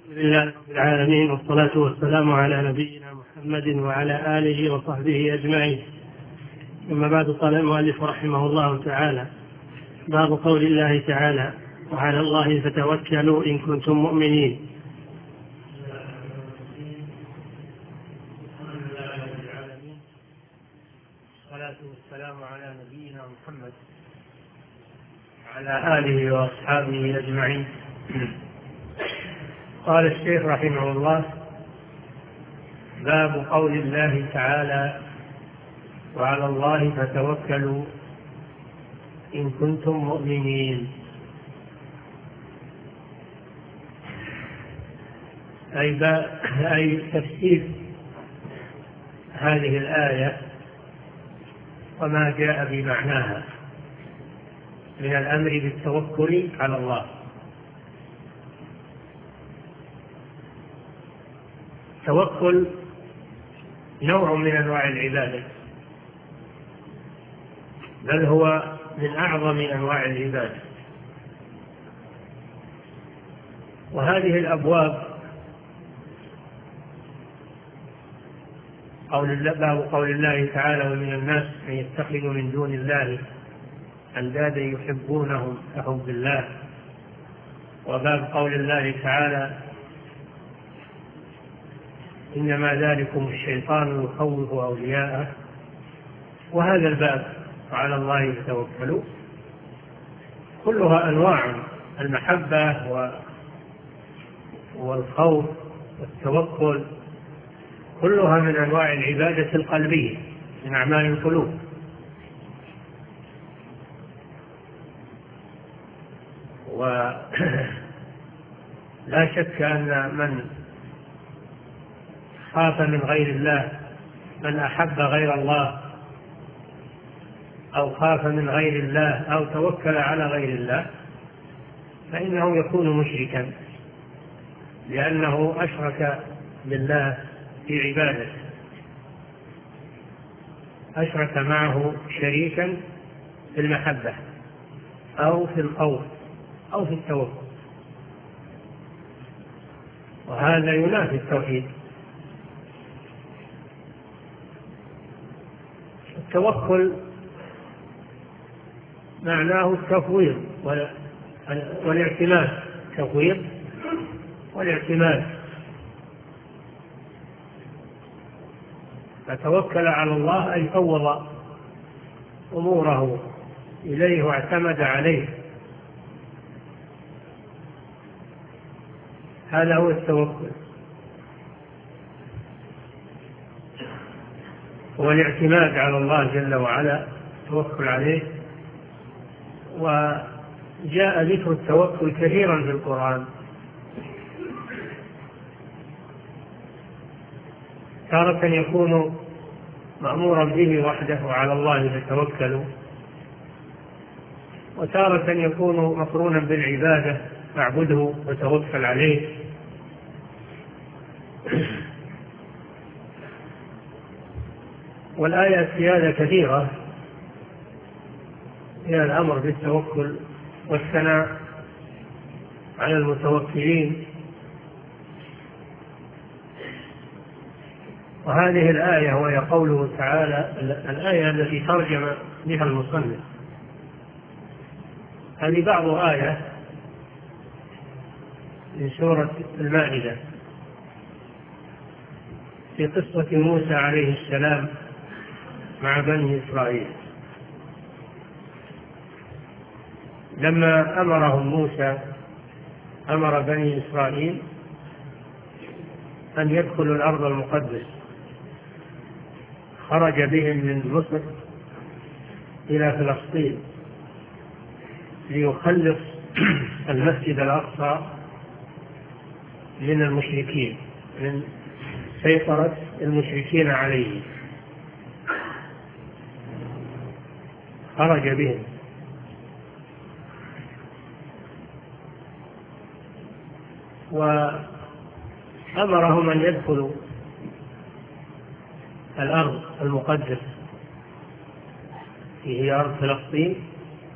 الحمد لله رب العالمين، والصلاة والسلام على نبينا محمد وعلى آله وصحبه أجمعين. ثم بعد، قال المؤلف رحمه الله تعالى: باب قول الله تعالى: وعلى الله فتوكلوا إن كنتم مؤمنين. والصلاة والسلام على نبينا محمد وعلى آله وأصحابه أجمعين. قال الشيخ رحمه الله: باب قول الله تعالى: وعلى الله فتوكلوا إن كنتم مؤمنين. أي تفسير هذه الآية وما جاء بمعناها من الأمر بالتوكل على الله. التوكل نوع من أنواع العبادة، بل هو من أعظم أنواع العبادة. وهذه الأبواب باب قول الله تعالى: ومن الناس من يتخذ من دون الله أندادا يحبونهم كحب الله. وباب قول الله تعالى: إنما ذلكم الشيطان يخوف أولياءه. وهذا الباب وعلى الله يتوكلوا كلها أنواع: المحبة والخوف والتوكل، كلها من أنواع العبادة القلبية، من أعمال القلوب. ولا شك أن من خاف من غير الله، من أحب غير الله أو خاف من غير الله أو توكل على غير الله، فإنه يكون مشركا، لأنه أشرك بالله في عبادته، أشرك معه شريكا في المحبة أو في الخوف أو في التوكل، وهذا ينافي التوحيد. التوكل معناه التفويض والاعتماد، التفويض والاعتماد. فتوكل على الله أي فوض أموره إليه واعتمد عليه، هذا هو التوكل. والاعتماد على الله جل وعلا، التوكل عليه. وجاء ذكر التوكل كثيرا في القرآن، تارة يكون مأمورا به وحده وعلى الله فتوكلوا، وتارة يكون مقرونا بالعبادة فاعبده وتوكل عليه. والآيات في هذا كثيرة، هي الأمر بالتوكل والثناء على المتوكلين. وهذه الآية وهي قوله تعالى، الآية التي ترجم بها المصنف، هذه بعض آية من سورة المائدة في قصة موسى عليه السلام مع بني إسرائيل. لما أمرهم موسى، أمر بني إسرائيل أن يدخلوا الأرض المقدسة، خرج بهم من مصر إلى فلسطين ليخلص المسجد الأقصى من المشركين، من سيطرة المشركين عليه. خرج بهم وأمرهم أن يدخلوا الأرض المقدسة، هي أرض فلسطين،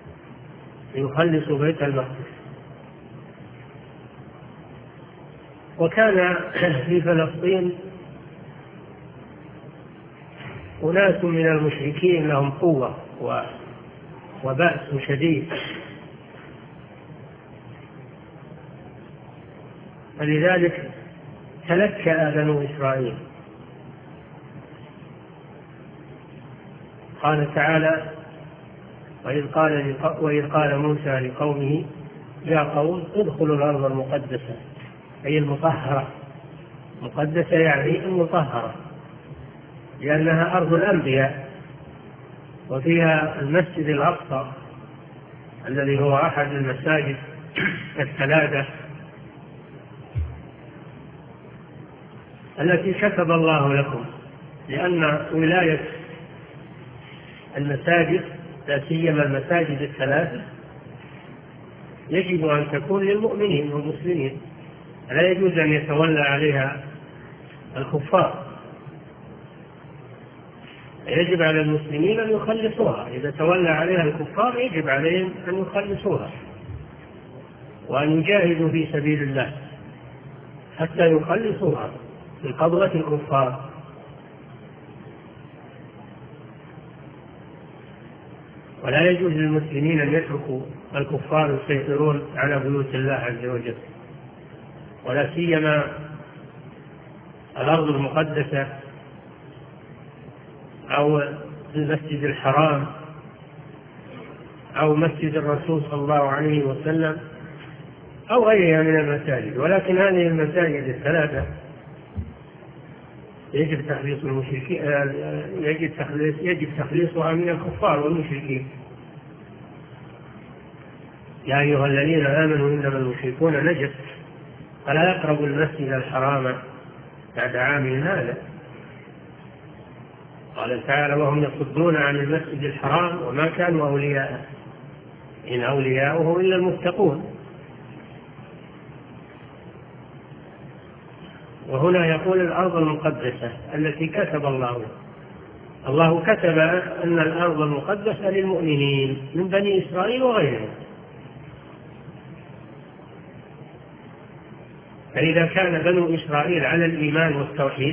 ليخلصوا بيت المقدس. وكان في فلسطين أناس من المشركين لهم قوة وبأس شديد، فلذلك تلكأ بنو إسرائيل. قال تعالى: وإذ قال موسى لقومه يا قوم ادخلوا الأرض المقدسة، أي المطهرة، مقدسة يعني المطهرة، لأنها أرض الأنبياء، وفيها المسجد الأقصى الذي هو أحد المساجد الثلاثة التي كتب الله لكم، لأن ولاية المساجد لا سيما المساجد الثلاثة يجب أن تكون للمؤمنين والمسلمين، لا يجوز أن يتولى عليها الكفار، يجب على المسلمين أن يخلصوها. إذا تولى عليها الكفار يجب عليهم أن يخلصوها وأن يجاهدوا في سبيل الله حتى يخلصوها من قبضة الكفار. ولا يجوز للمسلمين أن يتركوا الكفار يسيطرون على بيوت الله عز وجل، ولا سيما الأرض المقدسة أو المسجد الحرام أو مسجد الرسول صلى الله عليه وسلم أو غيرها من المساجد. ولكن هذه المساجد الثلاثة يجب تخليص المشركين، يجب تخليصها من الكفار والمشركين. يا أيها الذين آمنوا إنما المشركون نجس فلا يقربوا المسجد الحرام بعد عام هذا. قال تعالى: وهم يصدون عن المسجد الحرام وما كانوا أولياءه إن أولياؤه إلا المتقون. وهنا يقول الأرض المقدسة التي كتب الله كتب أن الأرض المقدسة للمؤمنين من بني إسرائيل وغيرهم. فإذا كان بنو إسرائيل على الإيمان والتوحيد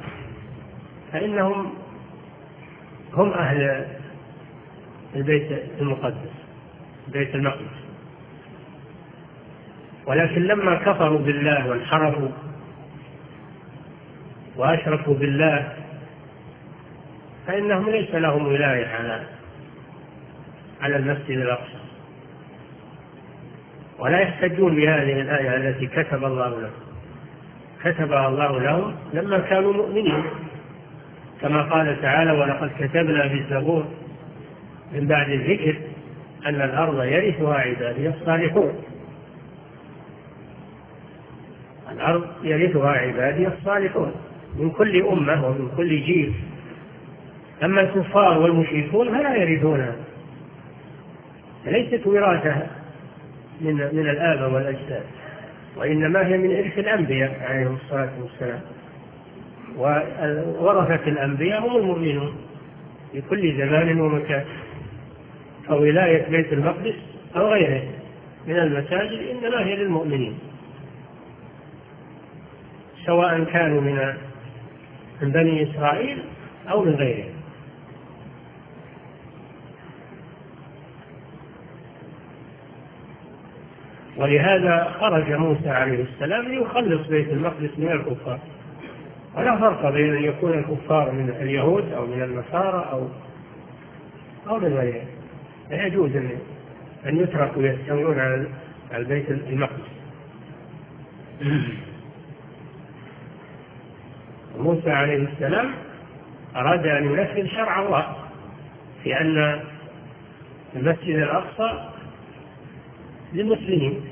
فإنهم هم أهل البيت المقدس، بيت المقدس. ولكن لما كفروا بالله وانحرفوا وأشركوا بالله فإنهم ليس لهم ولاية على المسجد الأقصى، ولا يحتجون بهذه الآية التي كتب الله لهم، كتبها الله لهم لما كانوا مؤمنين، كما قال تعالى: ولقد كتبنا في الزبور من بعد الذكر أن الأرض يرثها عبادي الصالحون. الأرض يرثها عبادي الصالحون من كل أمة ومن كل جيل. أما الكفار والمشركون فلا يرثونها، ليست وراثة من الآباء والأجداد، وإنما هي من إرث الأنبياء عليهم الصلاة والسلام. وورثة الأنبياء هم المؤمنون في كل زمان ومكان. فولاية بيت المقدس أو غيره من المساجد إنما هي للمؤمنين، سواء كانوا من بني إسرائيل أو من غيرهم. ولهذا خرج موسى عليه السلام ليخلص بيت المقدس من الكفار. ولا فرق بين أن يكون الكفار من اليهود أو من النصارى أو من غيرهم، لا يجوز أن يتركوا يستولون على البيت المقدس. موسى عليه السلام أراد أن ينفذ شرع الله في أن المسجد الأقصى للمسلمين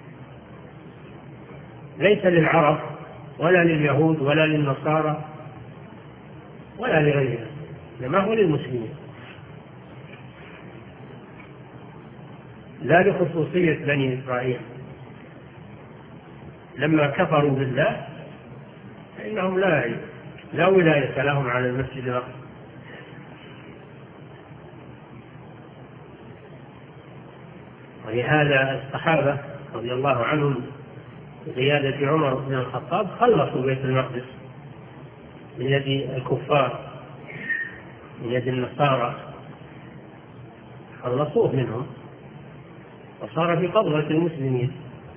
ليس للعرب ولا لليهود ولا للنصارى ولا لغيرهم، إنما هو للمسلمين، لا لخصوصية بني إسرائيل. لما كفروا بالله فإنهم لا ولاية لهم على المسجد الأقصى. ولهذا الصحابة رضي الله عنهم بقيادة عمر بن الخطاب خلصوا بيت المقدس من يد الكفار، من يد النصارى، خلصوه منهم وصار في قبضة المسلمين.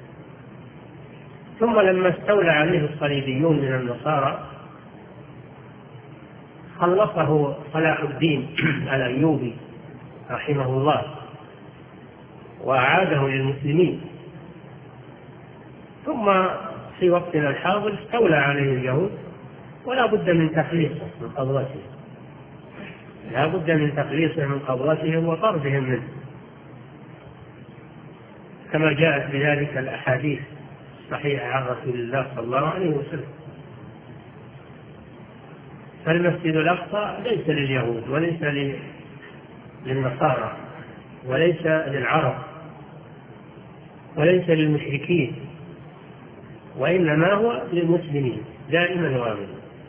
ثم لما استولى عليه الصليبيون من النصارى خلصه صلاح الدين الأيوبي رحمه الله وأعاده للمسلمين. ثم في وقتنا الحاضر استولى عليه اليهود ولا بد من تخليصه من قبضته، لا بد من تخليصه من قبضتهم وطردهم منه، كما جاءت بذلك الأحاديث الصحيحة عن رسول الله صلى الله عليه وسلم. فالمسجد الأقصى ليس لليهود وليس للنصارى وليس للعرب وليس للمشركين، وإنما هو للمسلمين دائما وابدا.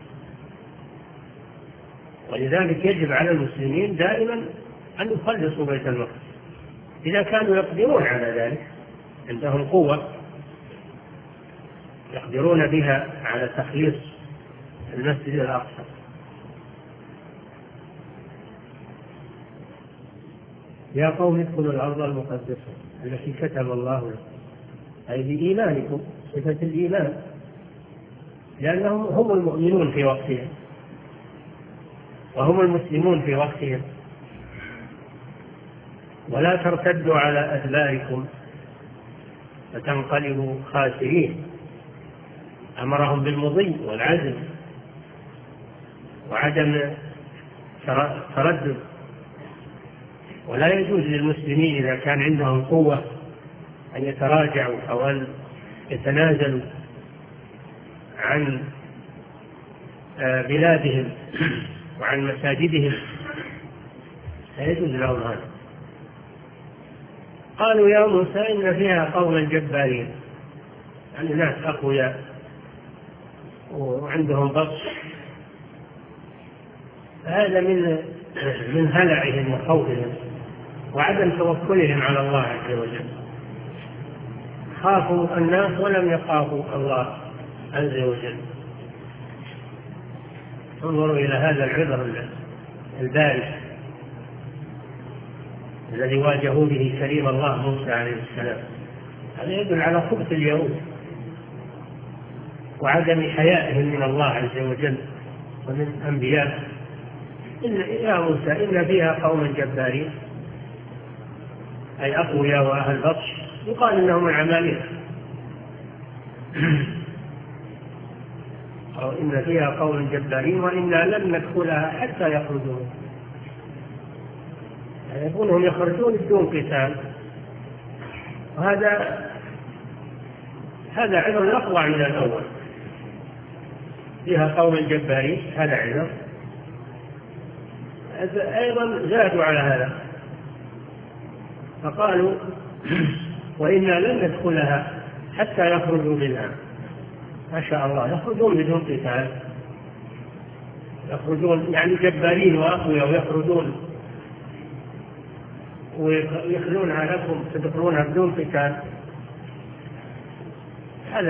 ولذلك يجب على المسلمين دائما أن يخلصوا بيت المقدس إذا كانوا يقدرون على ذلك، عندهم قوة يقدرون بها على تخليص المسجد الأقصى. يا قوم ادخلوا الأرض المقدسة التي كتب الله لكم، أي بإيمانكم، صفة الإيمان، لأنهم هم المؤمنون في وقتهم وهم المسلمون في وقتهم. ولا ترتدوا على أدباركم فتنقلبوا خاسرين. أمرهم بالمضي والعزم وعدم تردد. ولا يجوز للمسلمين إذا كان عندهم قوة أن يتراجعوا أو أن يتنازلوا عن بلادهم وعن مساجدهم، لا يجوز لهم هذا. قالوا يا موسى إن فيها قوما جبارين، يعني ناس أقوياء وعندهم بطش. هذا من هلعهم وخوفهم وعدم توكلهم على الله عز وجل. خافوا الناس ولم يخافوا الله عز وجل. انظروا إلى هذا العذر البارز الذي واجهوا به كريم الله موسى عليه السلام. هذا يدل على خبث اليهود وعدم حيائهم من الله عز وجل ومن أنبيائه. يا موسى إن فيها قوما جبارين، أي أقوياء وأهل بطش، يقال إنهم العمالقة. أو إن فيها قوما جبارين وإنا لن ندخلها حتى يخرجوا، يعني يكونهم يخرجون بدون قتال. وهذا عذر أقوى من الأول. فيها قوما جبارين هذا عذر، أيضا زادوا على هذا فقالوا وإنا لن ندخلها حتى يخرجوا منها. ما شاء الله، يخرجون بدون قتال، يخرجون يعني جبارين وأقوياء ويخرجون ويخلونها لكم تدخلونها بدون قتال. هذا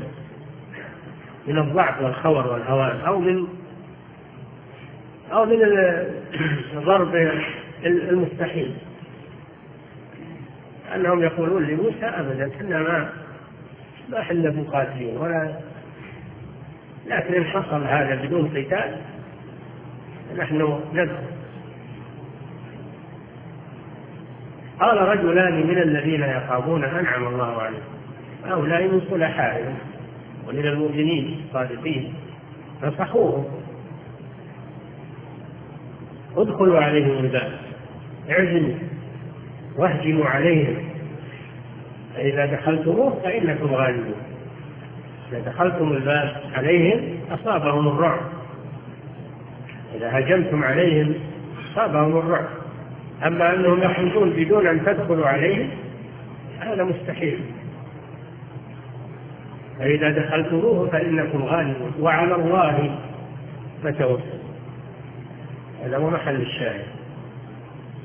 من الضعف والخور والهوان، أو من ضرب المستحيل. أنهم يقولون لموسى أبدا كنا ما حل مقاتلين لكن إن حصل هذا بدون قتال نحن ندخل. قال رجلان من الذين يخافون أنعم الله عليهم هؤلاء من صلحائهم ومن المؤمنين الصادقين نصحوهم ادخلوا عليهم الباب اعزموا واهجموا عليهم فإذا دخلتموه فإنكم غالبون. إذا دخلتم الباب عليهم أصابهم الرعب، إذا هجمتم عليهم أصابهم الرعب. أما أنهم يخرجون بدون أن تدخلوا عليهم هذا مستحيل. فإذا دخلتموه فإنكم غالبون وعلى الله فتوكلوا. هذا هو محل الشاهد.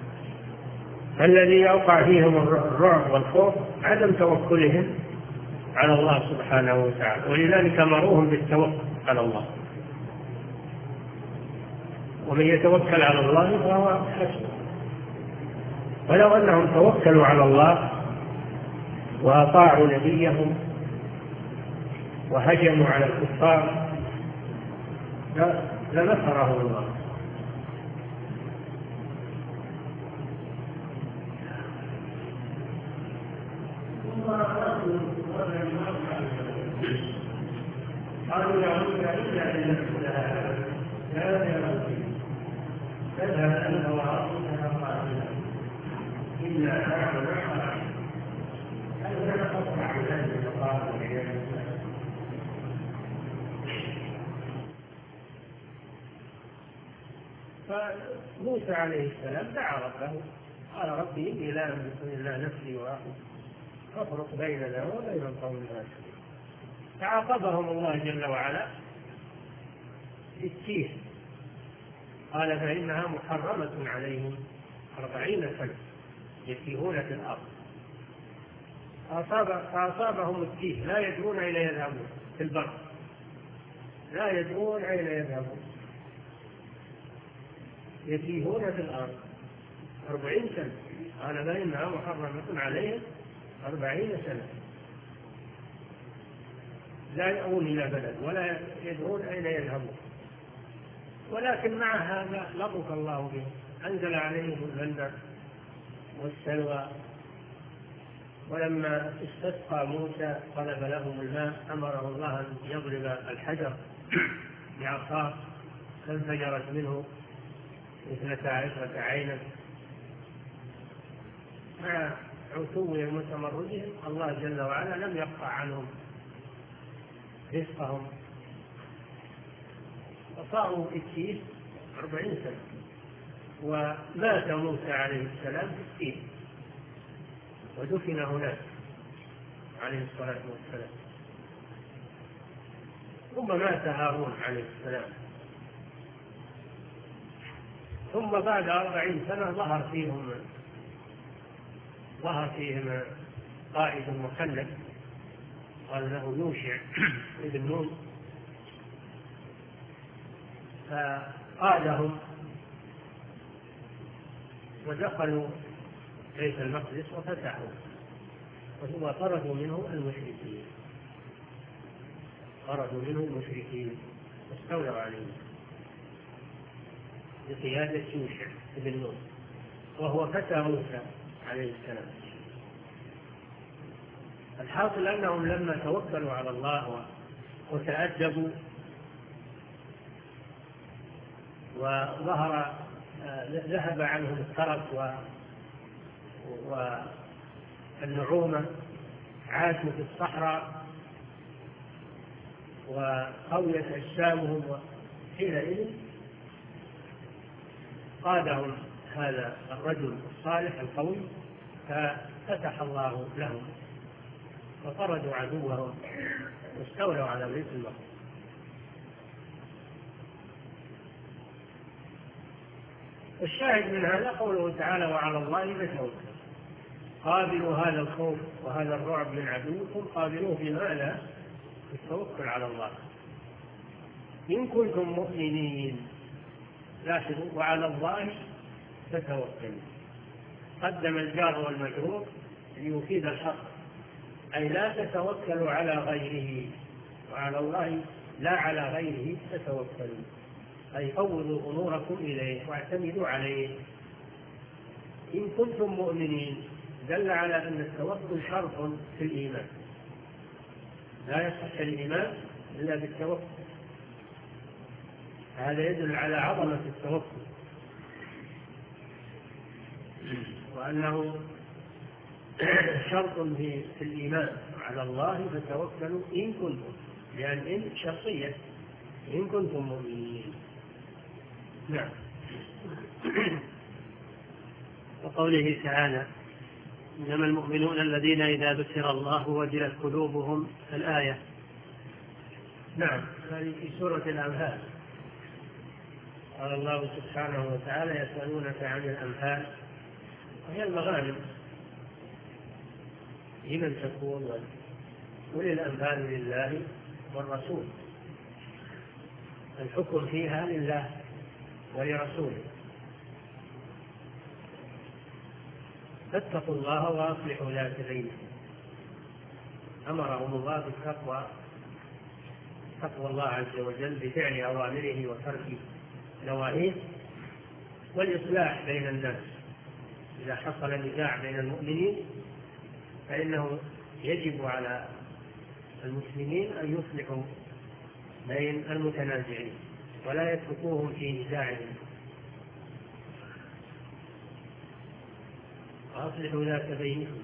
الذي يوقع فيهم الرعب والخوف عدم توكلهم على الله سبحانه وتعالى، ولذلك أمروهم بالتوكل على الله. ومن يتوكل على الله فهو حسبه. ولو أنهم توكلوا على الله وأطاعوا نبيهم وهجموا على الكفار لنصرهم الله. قالوا يعود إلا لنفسها لا يرضي تذهب أنت وعرضها قائلا إلا نحن نحن هل نقطع ذلك القائل فموسى عليه السلام دعا ربه قال ربي إني لا أملك إلا نفسي وأخي فافرق بيننا وبين القوم الفاسقين. فعاقبهم الله جل وعلا بالتيه، قال فإنها محرمة عليهم 40 سنة يتيهون في الأرض. فأصابهم التيه لا يدرون أين يذهبون في البر، لا يدرون أين يذهبون، يتيهون في الأرض 40 سنة. قال فإنها محرمة عليهم 40 سنة لا يأوون إلى بلد ولا يدرون أين يذهبون. ولكن مع هذا لطف الله بهم، أنزل عليهم المن والسلوى. ولما استسقى موسى طلب لهم الماء أمره الله أن يضرب الحجر بعصاه فانفجرت منه 12 عينا. مع عتوهم وتمردهم الله جل وعلا لم يقطع عنهم رزقهم، وصاروا في التيه 40 سنة. ومات موسى عليه السلام في التيه ودفن هناك عليه الصلاة والسلام. ثم مات هارون عليه السلام. ثم بعد 40 سنة ظهر فيهم قائد مخلد قال له يوشع ابن نون، فقادهم ودخلوا بيت المقدس وفتحوا، وثم طردوا منه المشركين واستولوا عليهم بقيادة يوشع ابن نون، وهو فتى موسى عليه السلام. الحاصل أنهم لما توكلوا على الله وتأدبوا ذهب عنهم الترف والنعومة، عاشوا في الصحراء وقويت أجسامهم، وحينئذ قادهم هذا الرجل الصالح القوي ففتح الله لهم فطردوا عدوهم واستولوا على بيت المقدس. الشاهد من هذا قوله تعالى وعلى الله فتوكلوا. قابلوا هذا الخوف وهذا الرعب من عدوكم، قابلوه بماذا؟ بالتوكل على الله إن كنتم مؤمنين. لاحظوا وعلى الله فتوكلوا، قدم الجار والمجرور ليفيد الحق، أي لا تتوكلوا على غيره، وعلى الله لا على غيره تتوكلوا، أي فوضوا أموركم إليه واعتمدوا عليه إن كنتم مؤمنين. دل على أن التوكل شرط في الإيمان، لا يصح الإيمان إلا بالتوكل. هذا يدل على عظمة التوكل وأنه شرط في الإيمان. على الله فتوكلوا إن كنتم، لأن إن شرطية إن كنتم مؤمنين. نعم. وقوله تعالى إنما المؤمنون الذين إذا ذكر الله وجلت قلوبهم الآية. نعم، هذه في سورة الأنفال. قال الله سبحانه وتعالى يسألونك عن الأنفال وهي المغانم لمن تكون أولي الأنفال لله والرسول، الحكم فيها لله ولرسوله. فاتقوا الله وأصلحوا ذات بينكم. أمرهم الله بالتقوى، تقوى الله عز وجل بفعل أوامره وترك نواهيه، والإصلاح بين الناس. إذا حصل نزاع بين المؤمنين فإنه يجب على المسلمين أن يصلحوا بين المتنازعين ولا يتركوهم في نزاعهم. وأصلحوا ذات بينكم.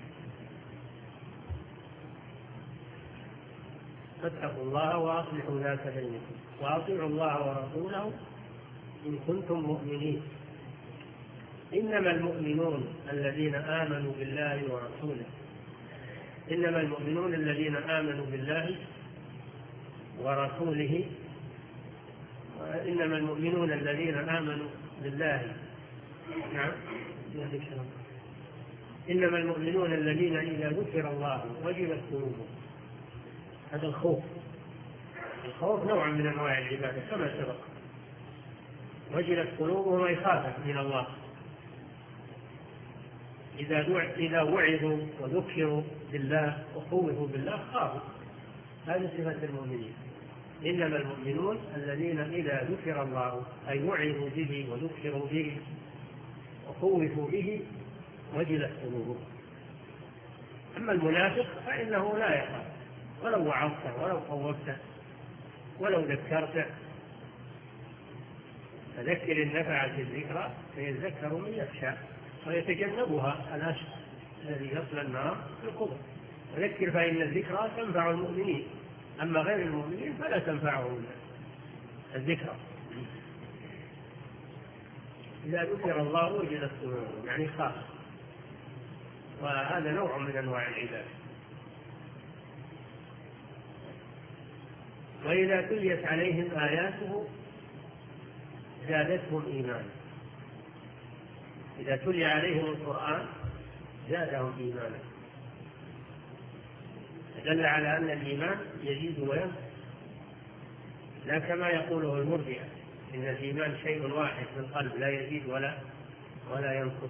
فاتقوا الله وأصلحوا ذات بينكم وأطيعوا الله ورسوله إن كنتم مؤمنين. إنما المؤمنون الذين آمنوا بالله ورسوله، إنما المؤمنون الذين آمنوا بالله ورسوله، إنما المؤمنون الذين آمنوا بالله. نعم. إنما المؤمنون الذين إذا ذكر الله وجلت قلوبهم. هذا الخوف. الخوف نوع من أنواع العبادة كما سبق. وجلت قلوبهم أي خافت من الله. إذا وعظوا وذكروا بالله وخوفوا بالله خافوا. هذه صفة المؤمنين. إنما المؤمنون الذين إذا ذكر الله أي وعظوا به وذكروا به وخوفوا به وجلت قلوبهم. أما المنافق فإنه لا يخاف ولو وعظته ولو خوفته ولو ذكرته. فذكر النفعة الذكرى فيذكر من يخشى ويتجنبها الأشقى الذي يصل النار في القبر. وذكر فإن الذكرى تنفع المؤمنين، أما غير المؤمنين فلا تنفعهم الذكرى. إذا ذكر الله وجلت قلوبهم يعني خاف. وهذا نوع من أنواع العبادة. وإذا تليت عليهم آياته زادتهم إيمانا. إذا تلي عليهم القرآن زادهم إيمانا. دل على أن الإيمان يزيد وينقص، لا كما يقوله المرجئة إن الإيمان شيء واحد في القلب لا يزيد ولا ينقص.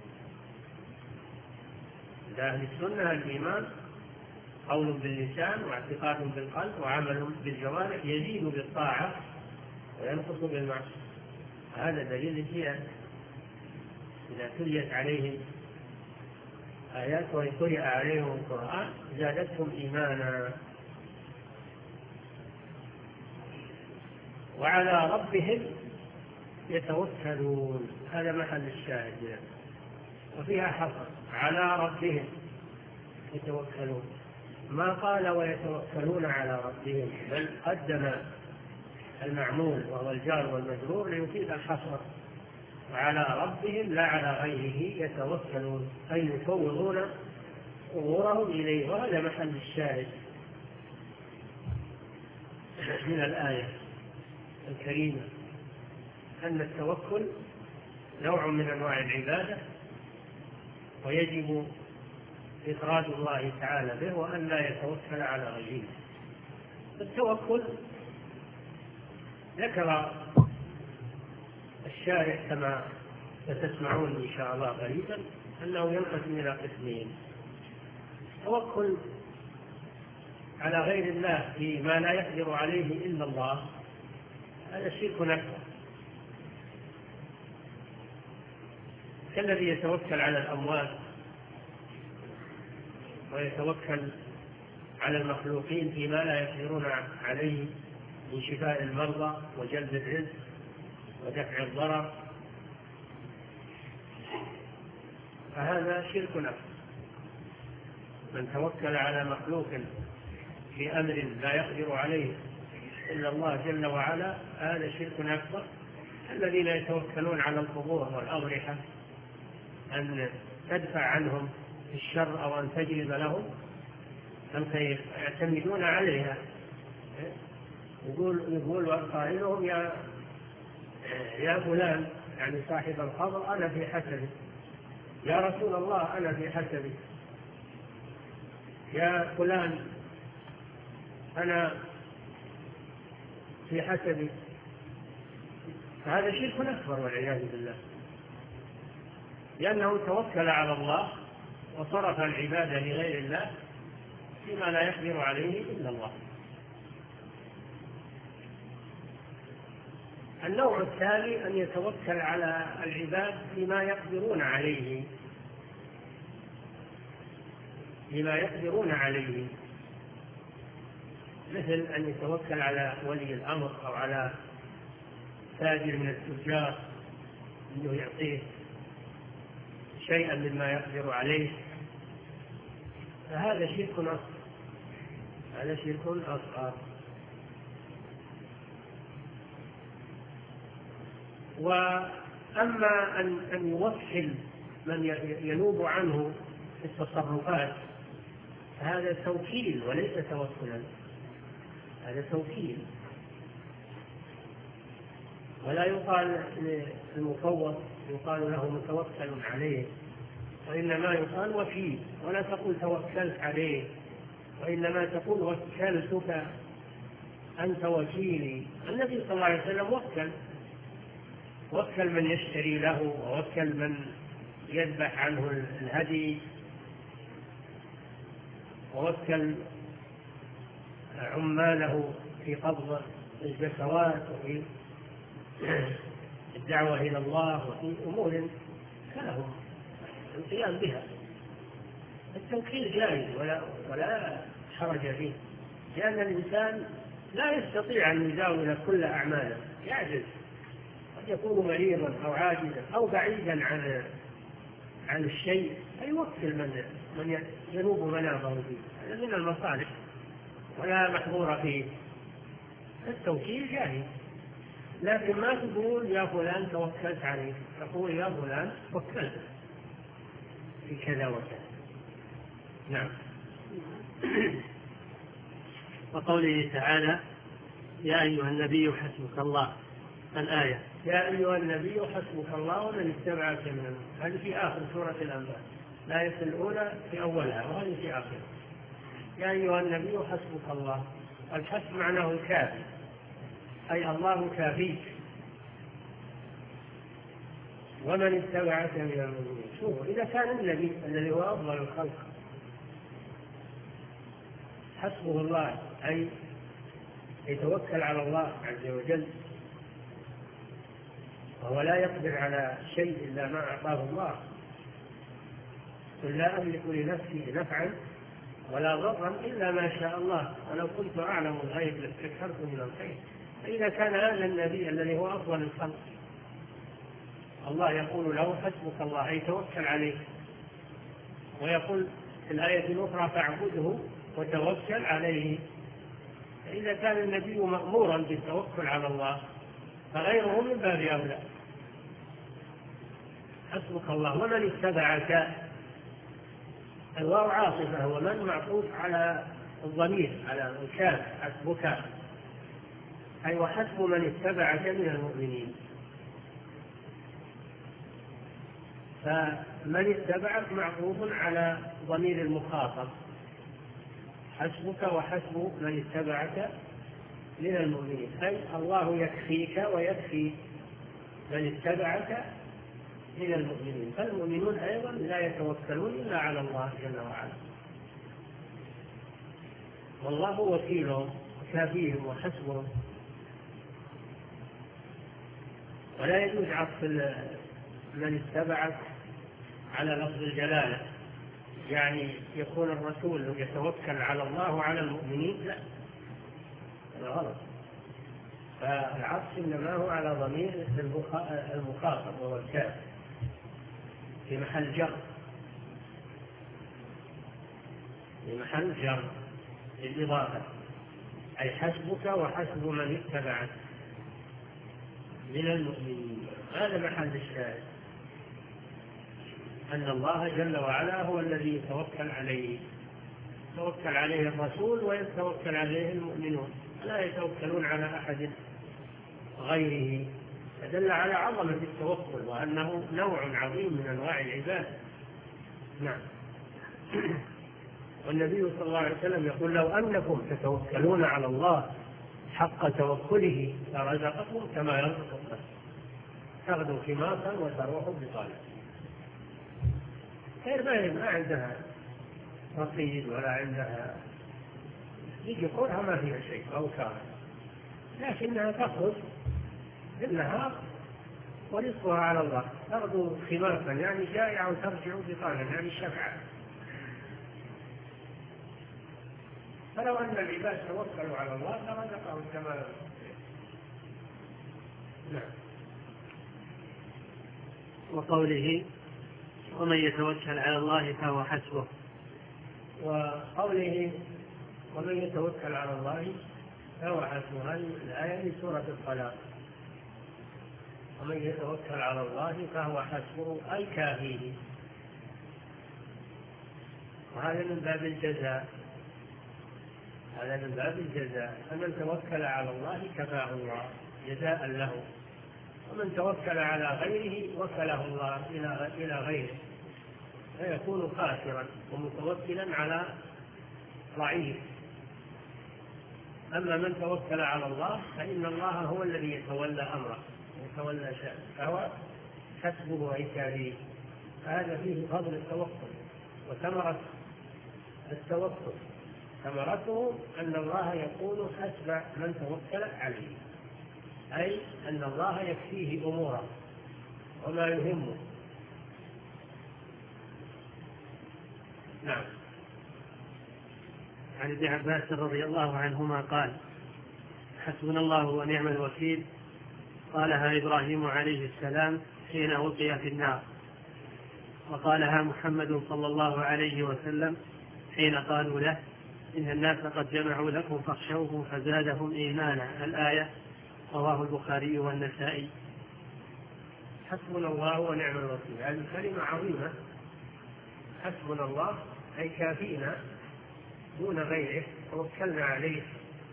عند أهل السنة الإيمان قول باللسان واعتقاد بالقلب وعمل بالجوارح يزيد بالطاعة وينقص بالمعصية. هذا دليل الزيادة. إذا تليت عليهم آيات وقرئ عليهم القرآن زادتهم إيمانا وعلى ربهم يتوكلون. هذا محل الشاهد. وفيها حصر على ربهم يتوكلون، ما قال ويتوكلون على ربهم، بل قدم المعمول وهو الجار والمجرور ليفيد الحصر. وعلى ربهم لا على غيره يتوكلون أي يفوضون أمورهم إليه. وهذا محل الشاهد من الآية الكريمة، أن التوكل نوع من أنواع العبادة ويجب إفراد الله تعالى به وأن لا يتوكل على غيره. التوكل ذكر الشارح كما ستسمعون إن شاء الله قريبا أنه ينقسم إلى قسمين: توكل على غير الله فيما لا يقدر عليه إلا الله، هذا شرك أكبر، كالذي يتوكل على الأموات ويتوكل على المخلوقين فيما لا يقدرون عليه من شفاء المرضى وجلب الرزق ودفع الضرر، فهذا شرك أكبر. من توكل على مخلوق في أمر لا يقدر عليه إلا الله جل وعلا هذا شرك أكبر. الذين يتوكلون على القبور والأضرحة أن تدفع عنهم الشر أو أن تجلب لهم، أم يعتمدون عليها. يقول قائلهم يا فلان يعني صاحب القبر أنا في حسبي، يا رسول الله أنا في حسبي، يا فلان أنا في حسبي، فهذا شرك أكبر والعياذ بالله، لأنه توكل على الله وصرف العبادة لغير الله فيما لا يقدر عليه إلا الله. النوع الثاني أن يتوكل على العباد فيما يقدرون عليه، مثل أن يتوكل على ولي الأمر أو على تاجر من التجار أنه يعطيه شيئا مما يقدر عليه، فهذا شرك أصغر. وأما أن يوكل من ينوب عنه في التصرفات، هذا توكيل وليس توكلا، هذا توكيل. ولا يقال المفوض يقال له متوكل عليه، وإنما يقال وكيل. ولا تقول توكلت عليه، وإنما تقول وكلتك أنت وكيلي. النبي صلى الله عليه وسلم وكل من يشتري له، ووكل من يذبح عنه الهدي، ووكل عماله في قبض الزكوات وفي الدعوة إلى الله وفي أمور لهم القيام بها. التوكيل جائز ولا حرج فيه، لأن الإنسان لا يستطيع أن يزاول كل أعماله، يعجز، قد يكون مريضا أو عاجزا أو بعيدا عن الشيء، فيوكل من ينوب منابه فيه، هذا من المصالح ولا محظور فيه. التوكيل جائز، لكن ما تقول يا فلان توكلت عليه، تقول يا فلان وكلت في كذا وكذا. نعم. وقوله تعالى يا أيها النبي حسبك الله، الآية. يا أيها النبي حسبك الله ومن اتبعك من المؤمنين، هذه في آخر سورة الأنفال، الآية الأولى في أولها وهذه في آخرها. يا أيها النبي حسبك الله، الحسب معناه الكافي، أي الله كافيك ومن اتبعك من المؤمنين. شوفوا، إذا كان النبي الذي هو أفضل الخلق حسبه الله، أي يتوكل على الله عز وجل، وهو لا يقدر على شيء إلا ما أعطاه الله، قل لا أملك لنفسي نفعا ولا ضرا إلا ما شاء الله ولو كنت أعلم الغيب لاستكثرت من الخير. فإذا كان هذا النبي الذي هو أفضل الخلق الله يقول له حسبك الله، أي توكل عليه، ويقول في الآية الأخرى فاعبده وتوكل عليه. فإذا كان النبي مأمورا بالتوكل على الله فغيره من باب أولى. حسبك الله ومن اتبعك، الواو عاطفة ومن معطوف على الضمير على الكاف، حسبك أي وحسب من اتبعك من المؤمنين. فمن اتبعك معطوف على ضمير المخاطب، حسبك وحسب من اتبعك من المؤمنين، أي الله يكفيك ويكفي من اتبعك من المؤمنين. فالمؤمنون أيضا لا يتوكلون إلا على الله جل وعلا، والله وكيلهم وكافيهم وحسبهم. ولا يجوز عطف من اتبعك على لفظ الجلالة، يعني يكون الرسول يتوكل على الله وعلى المؤمنين، لا، هذا غلط. فالعطف إنما هو على ضمير المخاطب وهو الكافر في محل جر، بالإضافة، أي حسبك وحسب من اتبعك من المؤمنين. هذا محل الشاهد، أن الله جل وعلا هو الذي يتوكل عليه الرسول ويتوكل عليه المؤمنون، لا يتوكلون على أحد غيره. فدل على عظمة التوكل وأنه نوع عظيم من أنواع العبادة. نعم. والنبي صلى الله عليه وسلم يقول لو أنكم تتوكلون على الله حق توكله لرزقكم كما يرزق الطير تغدو خماصا وتروح بطانا. غير ما عندها رصيد ولا عندها يجي قولها ما فيها شيء أو كان، لكنها تخرج في النهار ورزقها على الله، تغدو خماصا يعني جائعة وترجع بطانا يعني شفعة. فلو أن العباد توكلوا على الله لرزقهم كما نعم. وقوله ومن يتوكل على الله فهو حسبه. وقوله ومن يتوكل على الله فهو حسبه، هذه الآية في سورة الطلاق. ومن يتوكل على الله فهو حسبه أي كافيه، وهذا من باب الجزاء، هذا من باب الجزاء. فمن توكل على الله كفاه الله جزاء له، ومن توكل على غيره وكله الله إلى غيره فيكون خاسرا ومتوكلا على ضعيف. أما من توكل على الله فإن الله هو الذي يتولى أمره ويتولى شأنه فهو حسبه أي كافيه. هذا فيه فضل التوكل وثمرة التوكل، ثمرته أن الله يكون حسب من توكل عليه، أي أن الله يكفيه أموره وما يهمه. نعم. عن ابن عباس رضي الله عنهما قال حسبنا الله ونعم الوكيل قالها إبراهيم عليه السلام حين ألقي في النار، وقالها محمد صلى الله عليه وسلم حين قالوا له إن الناس قد جمعوا لكم فاخشوهم فزادهم إيمانا، الآية. رواه البخاري والنسائي. حسبنا الله ونعم الوكيل هذه كلمة عظيمة. حسبنا الله أي كافينا دون غيره، توكلنا عليه،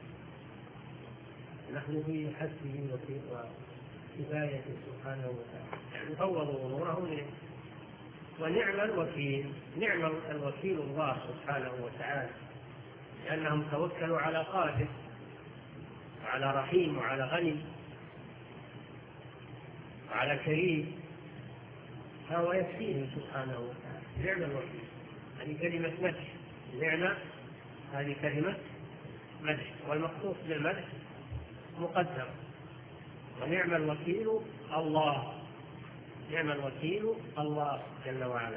نحن في حسبه وكفايته سبحانه وتعالى، نفوض أموره إليه. ونعم الوكيل، نعم الوكيل الله سبحانه وتعالى، لأنهم توكلوا على قادر وعلى رحيم وعلى غني وعلى كريم، فهو يكفيه سبحانه وتعالى. نعم الوكيل هذه كلمة مدح، نعمة هذه كلمة مدح، والمخصوص بالمدح مقدم. ونعم الوكيل الله، نعم الوكيل الله جل وعلا.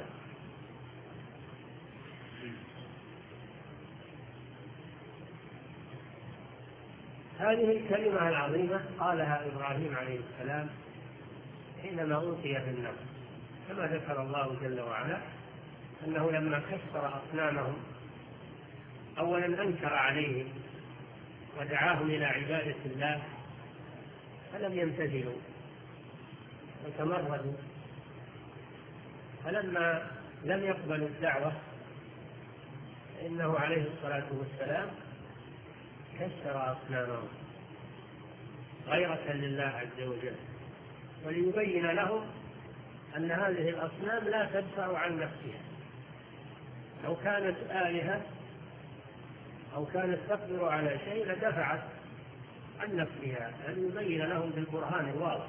هذه الكلمة العظيمة قالها إبراهيم عليه السلام حينما ألقي في النار، كما ذكر الله جل وعلا أنه لما كسر أصنامهم أولا أنكر عليهم ودعاهم إلى عبادة الله فلم يمتثلوا وتمردوا، فلما لم يقبلوا الدعوة إنه عليه الصلاة والسلام كسر أصنامهم غيرة لله عز وجل، وليبين لهم أن هذه الأصنام لا تدفع عن نفسها، لو كانت آلهة أو كانت تقدر على شيء لدفعت عن نفسها، أن يبين لهم بالبرهان الواضح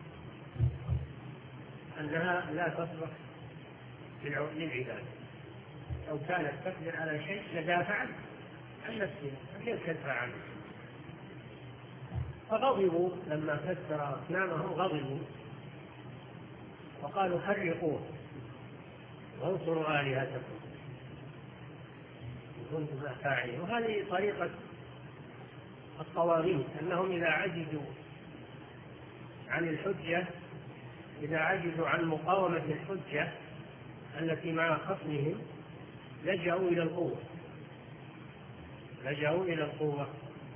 أنها لا تصلح للعباد، لو كانت تقدر على شيء لدافعت عن نفسها، كيف تدفع عنه؟ فغضبوا لما كسر أصنامهم، غضبوا وقالوا حرقوه وانصروا آلهتكم إن كنتم فاعلين. وهذه طريقة الطواغيت، أنهم إذا عجزوا عن الحجة، إذا عجزوا عن مقاومة الحجة التي مع خصمهم لجأوا إلى القوة، لجأوا إلى القوة.